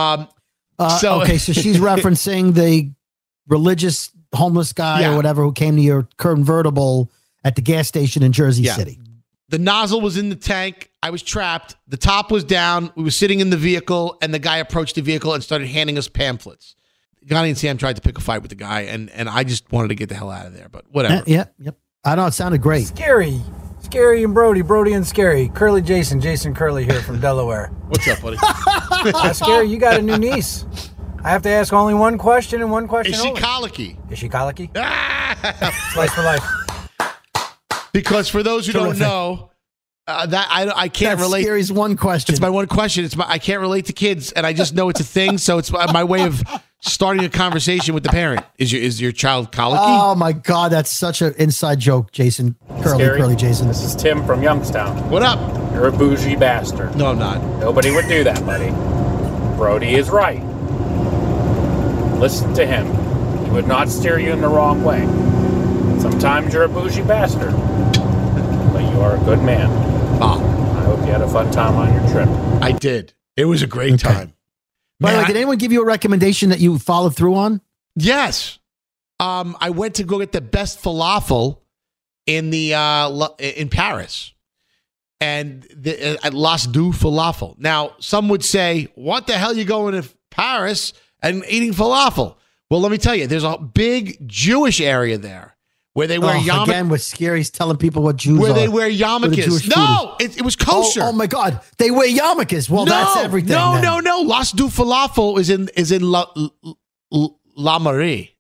Okay, so she's referencing the religious homeless guy or whatever who came to your convertible at the gas station in Jersey City. The nozzle was in the tank. I was trapped. The top was down. We were sitting in the vehicle, and the guy approached the vehicle and started handing us pamphlets. Connie and Sam tried to pick a fight with the guy, and I just wanted to get the hell out of there, but whatever. Yep. I know, it sounded great. Scary and Brody and Scary. Curly Jason Curly here from Delaware. What's up, buddy? Scary, you got a new niece. I have to ask only one question and one question only. Is she colicky? Is she colicky? Slice for life. Because for those who don't know, that I can't relate. Scary's one question. It's my one question. I can't relate to kids, and I just know it's a thing. So it's my way of starting a conversation with the parent. Is your child colicky? Oh my God, that's such an inside joke, Jason. Curly Jason. This is Tim from Youngstown. What up? You're a bougie bastard. No, I'm not. Nobody would do that, buddy. Brody is right. Listen to him. He would not steer you in the wrong way. Sometimes you're a bougie bastard, but you are a good man. I hope you had a fun time on your trip. I did. It was a great time. By the way, did anyone give you a recommendation that you followed through on? Yes. I went to go get the best falafel in in Paris, and at Las Du Falafel. Now, some would say, "What the hell are you going to Paris and eating falafel?" Well, let me tell you, there's a big Jewish area there. Where they wear yarmulkes. Again, with Scary's telling people what Jews are. Where they wear yarmulkes. No, it was kosher. Oh my God. They wear yarmulkes. Well, that's everything. No. Las Du Falafel is in La Marie,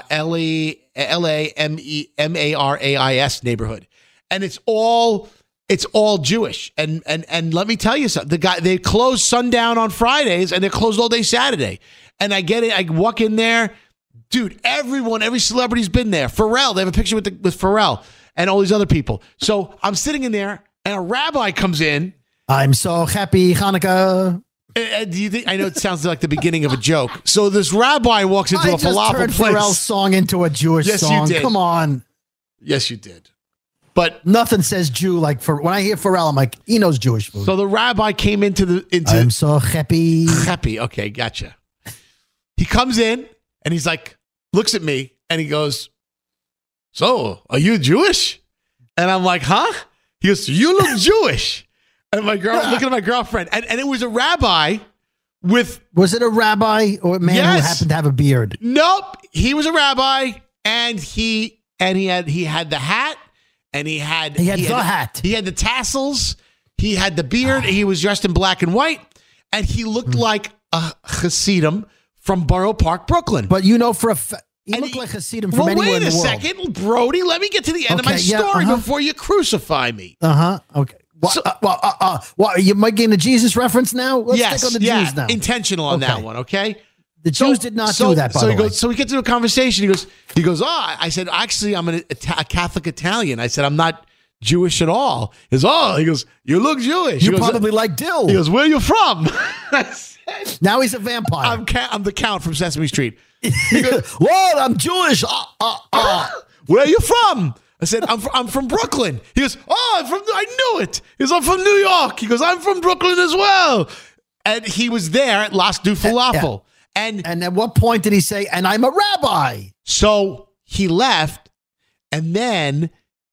LAMARAIS neighborhood. And it's all Jewish. And let me tell you something. They close sundown on Fridays and they're closed all day Saturday. And I get it. I walk in there. Dude, every celebrity's been there. Pharrell, they have a picture with Pharrell and all these other people. So I'm sitting in there, and a rabbi comes in. I'm so happy, Hanukkah. Do you think? I know it sounds like the beginning of a joke. So this rabbi walks into a falafel turned place. Pharrell's song into a Jewish song. Yes, you did. Come on. Yes, you did. But nothing says Jew like when I hear Pharrell, I'm like, he knows Jewish food. So the rabbi came into. I'm so happy. Happy. Okay, gotcha. He comes in. And he's like, looks at me and he goes, "So, are you Jewish?" And I'm like, "Huh?" He goes, "You look Jewish." And looking at my girlfriend. And it was a rabbi with. Was it a rabbi or a man who happened to have a beard? Nope. He was a rabbi And he had the hat, and he had the hat. He had the tassels. He had the beard. He was dressed in black and white, and he looked like a Hasidim from Borough Park, Brooklyn. But you know for a fact, he looked like Hasidim from anywhere in the world. Wait a second, Brody. Let me get to the end of my story before you crucify me. Okay. What, you might get a Jesus reference now? Let's stick on the Jews now. Intentional on that one, okay? The Jews did not do that, by the way. So we get to a conversation. He goes, I said, actually, I'm a Catholic Italian. I said, I'm not Jewish at all. He goes, you look Jewish. You probably like dill. He goes, where are you from? Now he's a vampire. I'm the Count from Sesame Street. He goes, what? I'm Jewish. Where are you from? I said, I'm from Brooklyn. He goes, I knew it. He goes, I'm from New York. He goes, I'm from Brooklyn as well. And he was there at Las Du Falafel. And at what point did he say, and I'm a rabbi? So he left, and then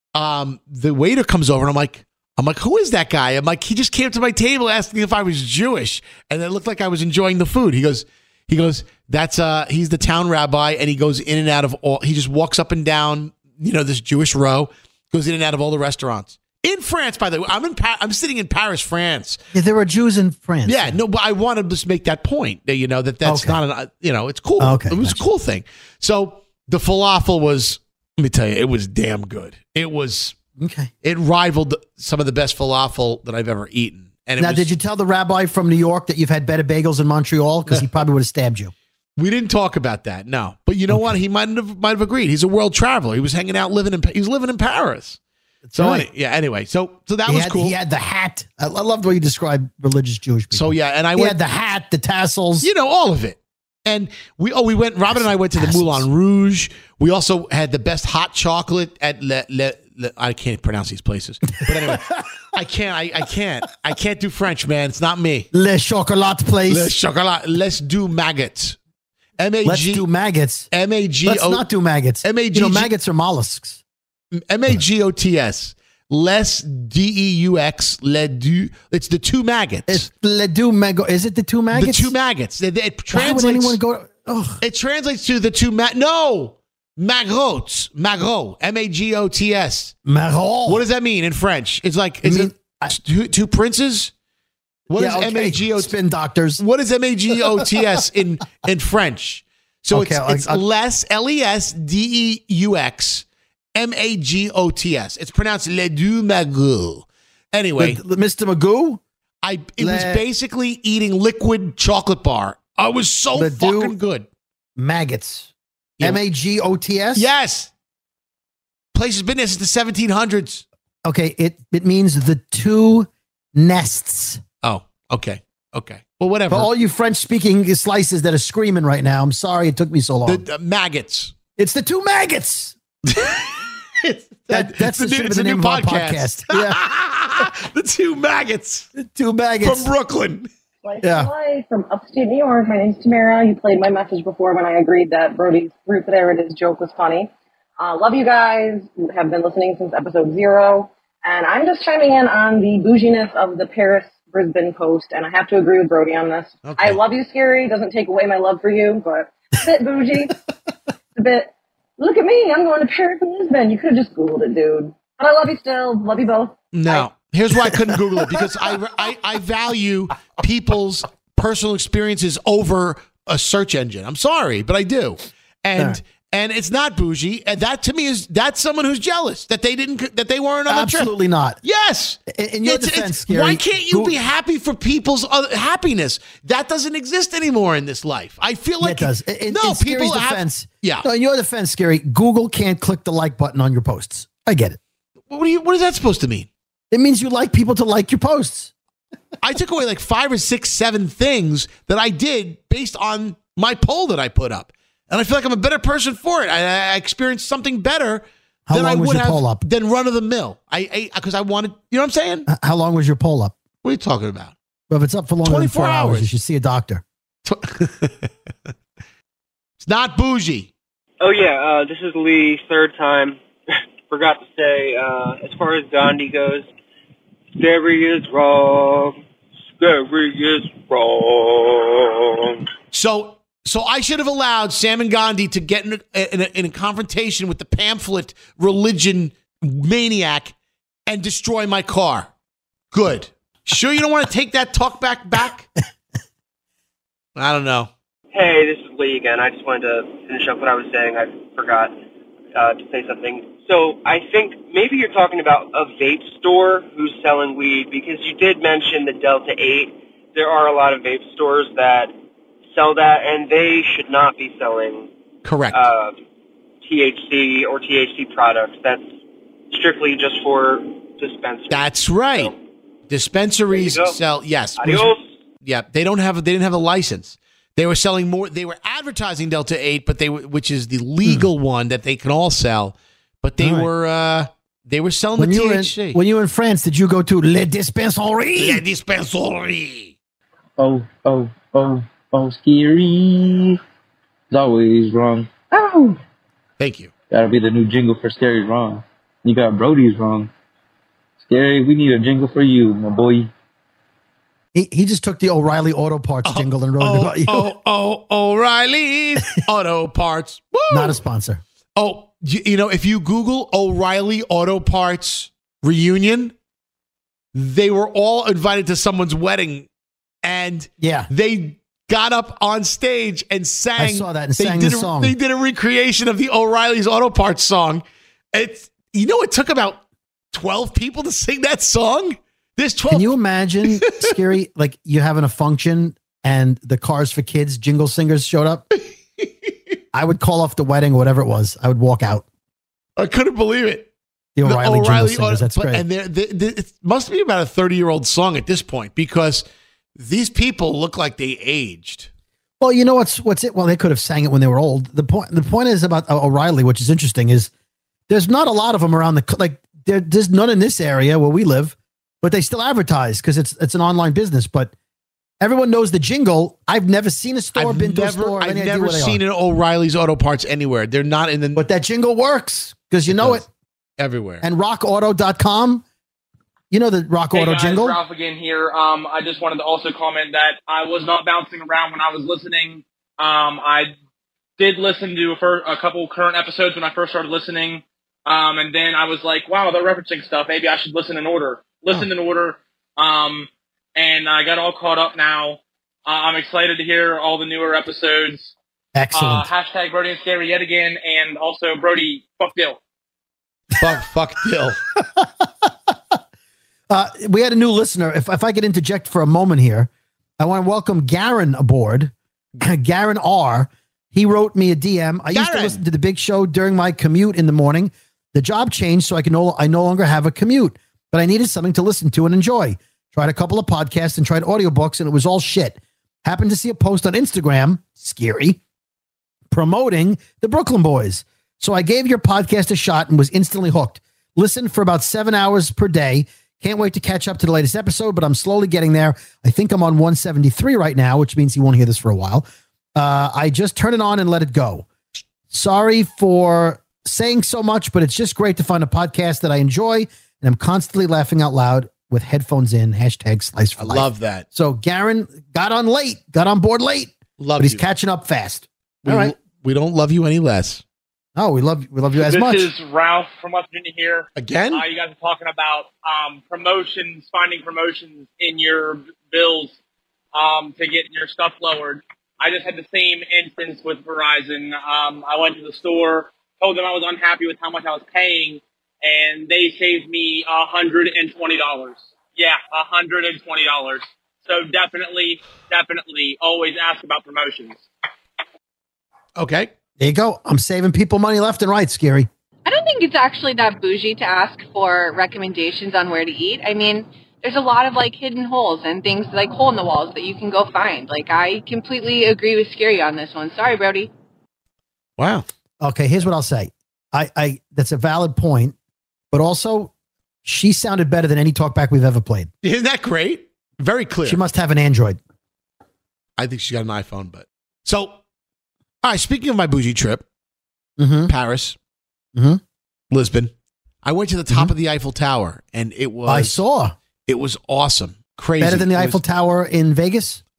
the waiter comes over, and I'm like, who is that guy? I'm like, he just came to my table asking if I was Jewish, and it looked like I was enjoying the food. He goes, that's he's the town rabbi, and he goes in and out of all. He just walks up and down, this Jewish row, goes in and out of all the restaurants in France. By the way, I'm sitting in Paris, France. Yeah, there are Jews in France. Yeah, no, but I wanted to just make that point. That's not it's cool. Okay, it was a cool thing. So the falafel was, let me tell you, it was damn good. It was. Okay. It rivaled some of the best falafel that I've ever eaten. And did you tell the rabbi from New York that you've had better bagels in Montreal? Because he probably would have stabbed you. We didn't talk about that, no. But you know what? He might have agreed. He's a world traveler. He was hanging out, he was living in Paris. Anyway, so that was cool. He had the hat. I love the way you describe religious Jewish people. So yeah, and he had the hat, the tassels, all of it. And we went. Robin and I went to the Moulin Rouge. We also had the best hot chocolate at I can't pronounce these places, but anyway, I can't do French, man. It's not me. Le Chocolat place. Le Chocolat. Let's do maggots. Let's do maggots. Maggo. Let's not do maggots. Maggots are mollusks. Magots. Less deux. It's the two maggots. It's le deux maggots. Is it the two maggots? The two maggots. It translates. Why would anyone go? It translates to the two No. Magots. Magot. Magots. Magot. What does that mean in French? It's like, two princes? What is Magots? Spin doctors. What is Magots in French? So it's less, LESDEUX, MAGOTS. It's pronounced Le Deux Magou. Anyway. Mr. Magoo? It was basically eating liquid chocolate bar. I was so fucking good. Maggots. MAGOTS? Yes. Place has been there since the 1700s. Okay, it means the two nests. Oh, okay. Well, whatever. For all you French-speaking slices that are screaming right now, I'm sorry it took me so long. The maggots. It's the two maggots. That's the name of our podcast. Yeah. The two maggots. The two maggots. From Brooklyn. Hi, from upstate New York. My name's Tamara. You played my message before when I agreed that Brody's Root There It Is joke was funny. Love you guys. Have been listening since episode 0. And I'm just chiming in on the bouginess of the Paris-Brisbane post. And I have to agree with Brody on this. Okay. I love you, Scary. Doesn't take away my love for you, but a bit bougie. A bit, look at me. I'm going to Paris and Lisbon. You could have just Googled it, dude. But I love you still. Love you both. No. Bye. Here's why I couldn't Google it, because I value people's personal experiences over a search engine. I'm sorry, but I do. And it's not bougie. And that to me that's someone who's jealous that they weren't on the trip. Absolutely not. Yes. In your defense, Scary, why can't you be happy for people's happiness? That doesn't exist anymore in this life. I feel like it does. In Scary's defense, No, in your defense, Scary, Google can't click the like button on your posts. I get it. What is that supposed to mean? It means you like people to like your posts. I took away like 5 or 6, 7 things that I did based on my poll that I put up. And I feel like I'm a better person for it. I experienced something better than I would have than run of the mill. Because I wanted, you know what I'm saying? How long was your poll up? What are you talking about? Well, if it's up for longer than 4 hours, you should see a doctor. It's not bougie. Oh, yeah. This is Lee, third time. Forgot to say, as far as Gandhi goes, Scary is wrong. Scary is wrong. So So I should have allowed Sam and Gandhi to get in a confrontation with the pamphlet religion maniac and destroy my car. Good. Sure you don't want to take that talk back? I don't know. Hey, this is Lee again. I just wanted to finish up what I was saying. I forgot to say something. So I think maybe you're talking about a vape store who's selling weed, because you did mention the Delta 8. There are a lot of vape stores that sell that, and they should not be selling correct THC or THC products. That's strictly just for dispensaries. That's right. So, dispensaries sell. Yes. Adios. Yeah, they didn't have a license. They were selling more. They were advertising Delta 8, but which is the legal one that they can all sell. But they were selling the THC. When you were in France, did you go to Le Dispensaire? Le Dispensaire. Oh, Scary is always wrong. Oh. Thank you. That'll be the new jingle for Scary's wrong. You got Brody's wrong. Scary, we need a jingle for you, my boy. He just took the O'Reilly Auto Parts jingle and wrote it about you. O'Reilly Auto Parts. Woo! Not a sponsor. Oh, if you Google O'Reilly Auto Parts reunion, they were all invited to someone's wedding, and they got up on stage and sang. I saw that and sang the song. They did a recreation of the O'Reilly's Auto Parts song. It took about 12 people to sing that song. There's 12. Can you imagine, Scary, like you having a function and the Cars for Kids jingle singers showed up? I would call off the wedding, whatever it was. I would walk out. I couldn't believe it. The O'Reilly jingle singers, that's great. And it must be about a 30-year-old song at this point, because these people look like they aged. Well, you know what's it? Well, they could have sang it when they were old. The point is about O'Reilly, which is interesting, is there's not a lot of them around there's none in this area where we live, but they still advertise because it's an online business. But everyone knows the jingle. I've never seen a store, been to a store. I've never seen an O'Reilly's Auto Parts anywhere. They're not in the. But that jingle works because you know it everywhere. And rockauto.com. You know the Rock Auto jingle? Ralph again here. I just wanted to also comment that I was not bouncing around when I was listening. I did listen to a couple current episodes when I first started listening. And then I was like, wow, they're referencing stuff. Maybe I should listen in order. And I got all caught up now. I'm excited to hear all the newer episodes. Excellent. Hashtag Brody and Scary yet again. And also, Brody, fuck Dill. Fuck Dill. We had a new listener. If I could interject for a moment here, I want to welcome Garen aboard. Garen R. He wrote me a DM. I used to listen to the Big Show during my commute in the morning. The job changed, so I no longer have a commute, but I needed something to listen to and enjoy. Tried a couple of podcasts and tried audiobooks, and it was all shit. Happened to see a post on Instagram, Scary, promoting the Brooklyn Boys. So I gave your podcast a shot and was instantly hooked. Listened for about 7 hours per day. Can't wait to catch up to the latest episode, but I'm slowly getting there. I think I'm on 173 right now, which means you won't hear this for a while. I just turn it on and let it go. Sorry for saying so much, but it's just great to find a podcast that I enjoy, and I'm constantly laughing out loud with headphones in. Hashtag Slice for Life. I love that. So Garen got on board late, but he's catching up fast. All right. We don't love you any less. Oh, we love you as much. This is Ralph from West Virginia here. Again? You guys are talking about promotions, finding promotions in your bills to get your stuff lowered. I just had the same instance with Verizon. I went to the store, told them I was unhappy with how much I was paying, and they saved me $120. Yeah, $120. So definitely always ask about promotions. Okay. There you go. I'm saving people money left and right, Scary. I don't think it's actually that bougie to ask for recommendations on where to eat. I mean, there's a lot of hidden holes and things like hole in the walls that you can go find. I completely agree with Scary on this one. Sorry, Brody. Wow. Okay, here's what I'll say. I that's a valid point, but also she sounded better than any talkback we've ever played. Isn't that great? Very clear. She must have an Android. I think she got an iPhone, but so. All right, speaking of my bougie trip, Paris, Lisbon, I went to the top of the Eiffel Tower, and it was... I saw. It was awesome. Crazy. Better than the Eiffel Tower in Vegas?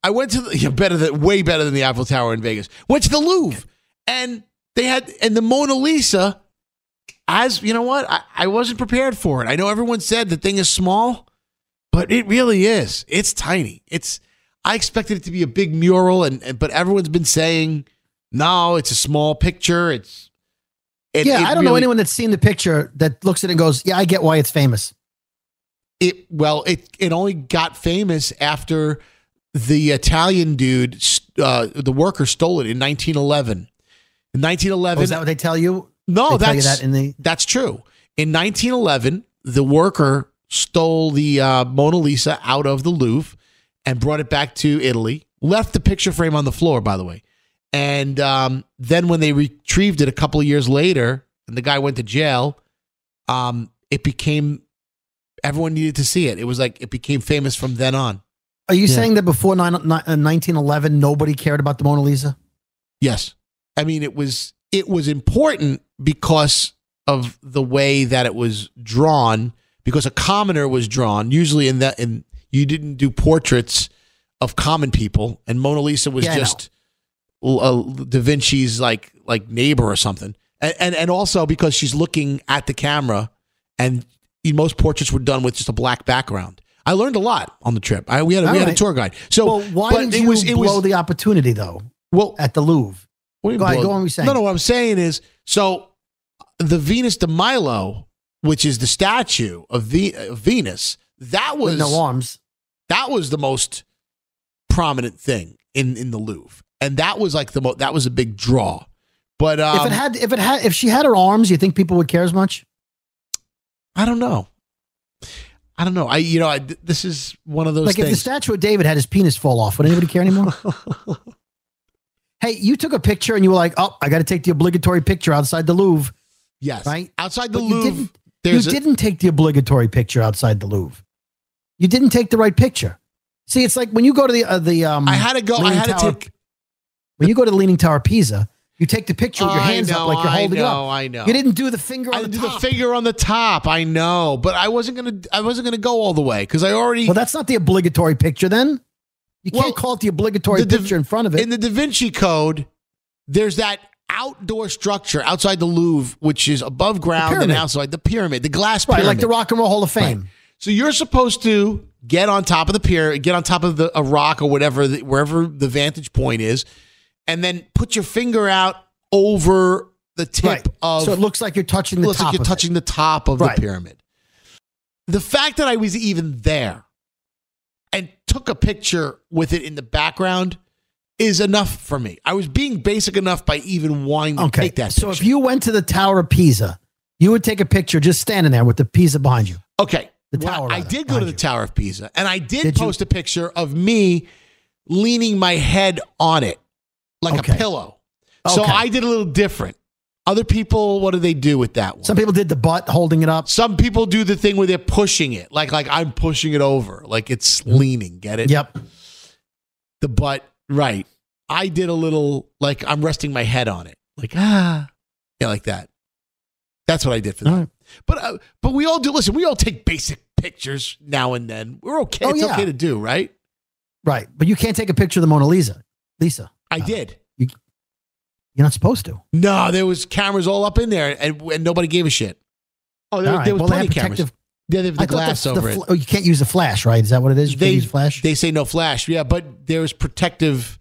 I went to way better than the Eiffel Tower in Vegas. Went to the Louvre, and the Mona Lisa. As you know, what I wasn't prepared for it. I know everyone said the thing is small, but it really is. It's tiny. I expected it to be a big mural, but everyone's been saying no. It's a small picture. I don't know anyone that's seen the picture that looks at it and goes, "Yeah, I get why it's famous." It only got famous after the Italian dude, the worker, stole it in 1911. In 1911, is that what they tell you? No, that's true. In 1911, the worker stole the Mona Lisa out of the Louvre and brought it back to Italy. Left the picture frame on the floor, by the way. And then when they retrieved it a couple of years later, and the guy went to jail, it became, everyone needed to see it. It was like it became famous from then on. Are you saying that before 1911, nobody cared about the Mona Lisa? Yes. I mean, it was important because of the way that it was drawn, because a commoner was drawn. Usually you didn't do portraits of common people, and Mona Lisa was just Da Vinci's like neighbor or something. And also because she's looking at the camera, and most portraits were done with just a black background. I learned a lot on the trip. We had a tour guide. So why did you blow the opportunity though? Well, at the Louvre. What do you mean? Go on, no, what I'm saying is, so the Venus de Milo, which is the statue of Venus, that was with no arms. That was the most prominent thing in the Louvre, and that was like that was a big draw. But if she had her arms, you think people would care as much? I don't know. This is one of those things. If the statue of David had his penis fall off, would anybody care anymore? Hey, you took a picture and you were like, "Oh, I got to take the obligatory picture outside the Louvre." Yes, right outside the Louvre. You didn't take the obligatory picture outside the Louvre. You didn't take the right picture. See, it's like when you go to the I had to go. I had to take. When you go to the Leaning Tower of Pisa, you take the picture with your hands up like you're holding it up. I know. You didn't do the finger on the top. I did the finger on the top. I know, but I wasn't gonna go all the way because I already. Well, that's not the obligatory picture then. You can't call it the obligatory picture in front of it. In the Da Vinci Code, there's that outdoor structure outside the Louvre, which is above ground and outside the pyramid, the glass pyramid. Right, like the Rock and Roll Hall of Fame. Right. So you're supposed to get on top of the pyramid, get on top of a rock or whatever, wherever the vantage point is, and then put your finger out over the tip of. So it looks like you're touching the top. Looks like you're touching the top of the pyramid. The fact that I was even there and took a picture with it in the background is enough for me. I was being basic enough by even wanting to take that picture. So if you went to the Tower of Pisa, you would take a picture just standing there with the Pisa behind you. Okay. The tower. I did go to the Tower of Pisa, and I did post a picture of me leaning my head on it like a pillow. So I did a little different. Other people, what do they do with that one? Some people did the butt holding it up. Some people do the thing where they're pushing it, like I'm pushing it over, like it's leaning. Get it? Yep. The butt, right. I did a little, like I'm resting my head on it. Like, like that. That's what I did for that. Right. But we all do, listen, we all take basic pictures now and then. We're okay. It's okay to do, right? Right. But you can't take a picture of the Mona Lisa. I did. You're not supposed to. No, there was cameras all up in there, and nobody gave a shit. Oh, there was plenty of cameras. They have the glass over it. You can't use a flash, right? Is that what it is? You can't use flash? They say no flash. Yeah, but there's protective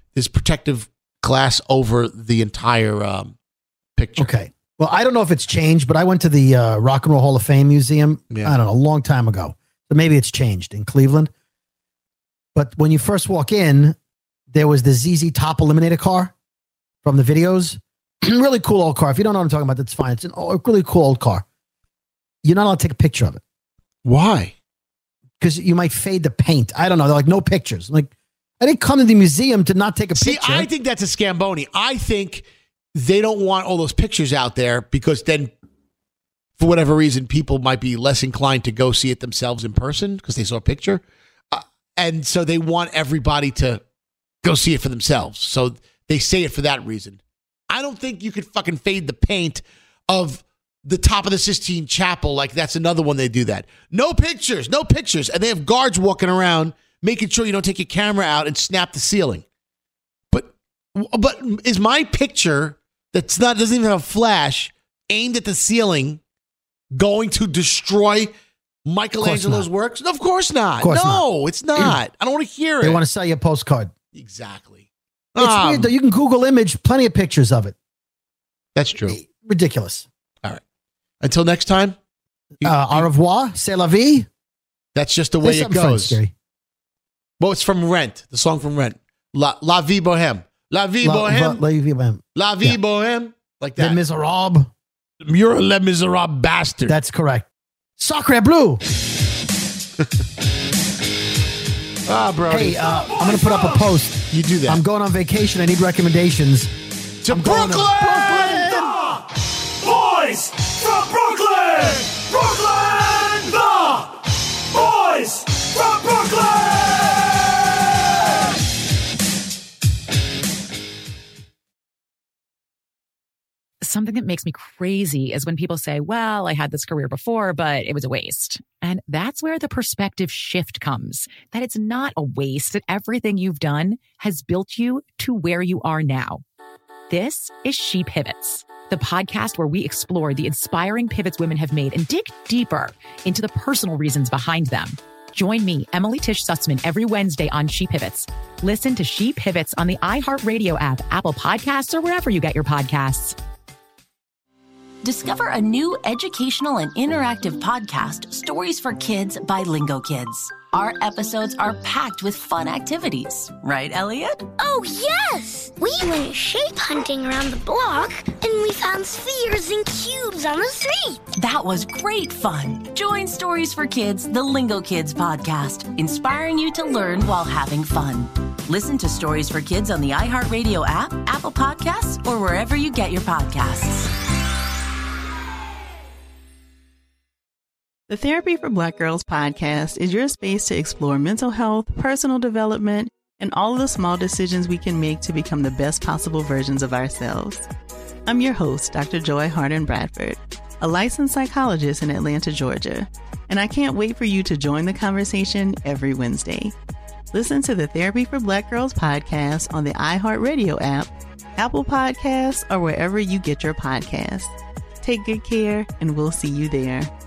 glass over the entire picture. Okay. Well, I don't know if it's changed, but I went to the Rock and Roll Hall of Fame Museum, I don't know, a long time ago. So maybe it's changed in Cleveland. But when you first walk in, there was the ZZ Top Eliminator car from the videos. Really cool old car. If you don't know what I'm talking about, that's fine. It's a really cool old car. You're not allowed to take a picture of it. Why? Because you might fade the paint. I don't know. They're like, no pictures. I'm like, I didn't come to the museum to not take a picture. See, I think that's a Scamboni. I think they don't want all those pictures out there because then, for whatever reason, people might be less inclined to go see it themselves in person because they saw a picture. And so they want everybody to go see it for themselves. So they say it for that reason. I don't think you could fucking fade the paint of the top of the Sistine Chapel. Like that's another one they do that. No pictures. And they have guards walking around making sure you don't take your camera out and snap the ceiling. But is my picture doesn't even have a flash aimed at the ceiling going to destroy Michelangelo's works? Of course not. It's not. I don't want to hear it. They want to sell you a postcard. Exactly. It's weird, though. You can Google image, plenty of pictures of it. That's true. Ridiculous. All right. Until next time. Au revoir. C'est la vie. That's just the way it goes. Well, it's from Rent, the song from Rent. La vie bohème. La vie bohème. La vie bohème. La vie bohème. Like that. Les Miserables. You're a Les Miserables bastard. That's correct. Sacre bleu. Bro. Hey, I'm going to put up a post. You do that. I'm going on vacation. I need recommendations. To Brooklyn! Boys from Brooklyn! Brooklyn! The boys from Brooklyn! Something that makes me crazy is when people say, well, I had this career before, but it was a waste. And that's where the perspective shift comes, that it's not a waste, that everything you've done has built you to where you are now. This is She Pivots, the podcast where we explore the inspiring pivots women have made and dig deeper into the personal reasons behind them. Join me, Emily Tish Sussman, every Wednesday on She Pivots. Listen to She Pivots on the iHeartRadio app, Apple Podcasts, or wherever you get your podcasts. Discover a new educational and interactive podcast, Stories for Kids by Lingo Kids. Our episodes are packed with fun activities. Right, Elliot? Oh, yes! We went shape hunting around the block, and we found spheres and cubes on the street. That was great fun. Join Stories for Kids, the Lingo Kids podcast, inspiring you to learn while having fun. Listen to Stories for Kids on the iHeartRadio app, Apple Podcasts, or wherever you get your podcasts. The Therapy for Black Girls podcast is your space to explore mental health, personal development, and all of the small decisions we can make to become the best possible versions of ourselves. I'm your host, Dr. Joy Harden Bradford, a licensed psychologist in Atlanta, Georgia, and I can't wait for you to join the conversation every Wednesday. Listen to the Therapy for Black Girls podcast on the iHeartRadio app, Apple Podcasts, or wherever you get your podcasts. Take good care, and we'll see you there.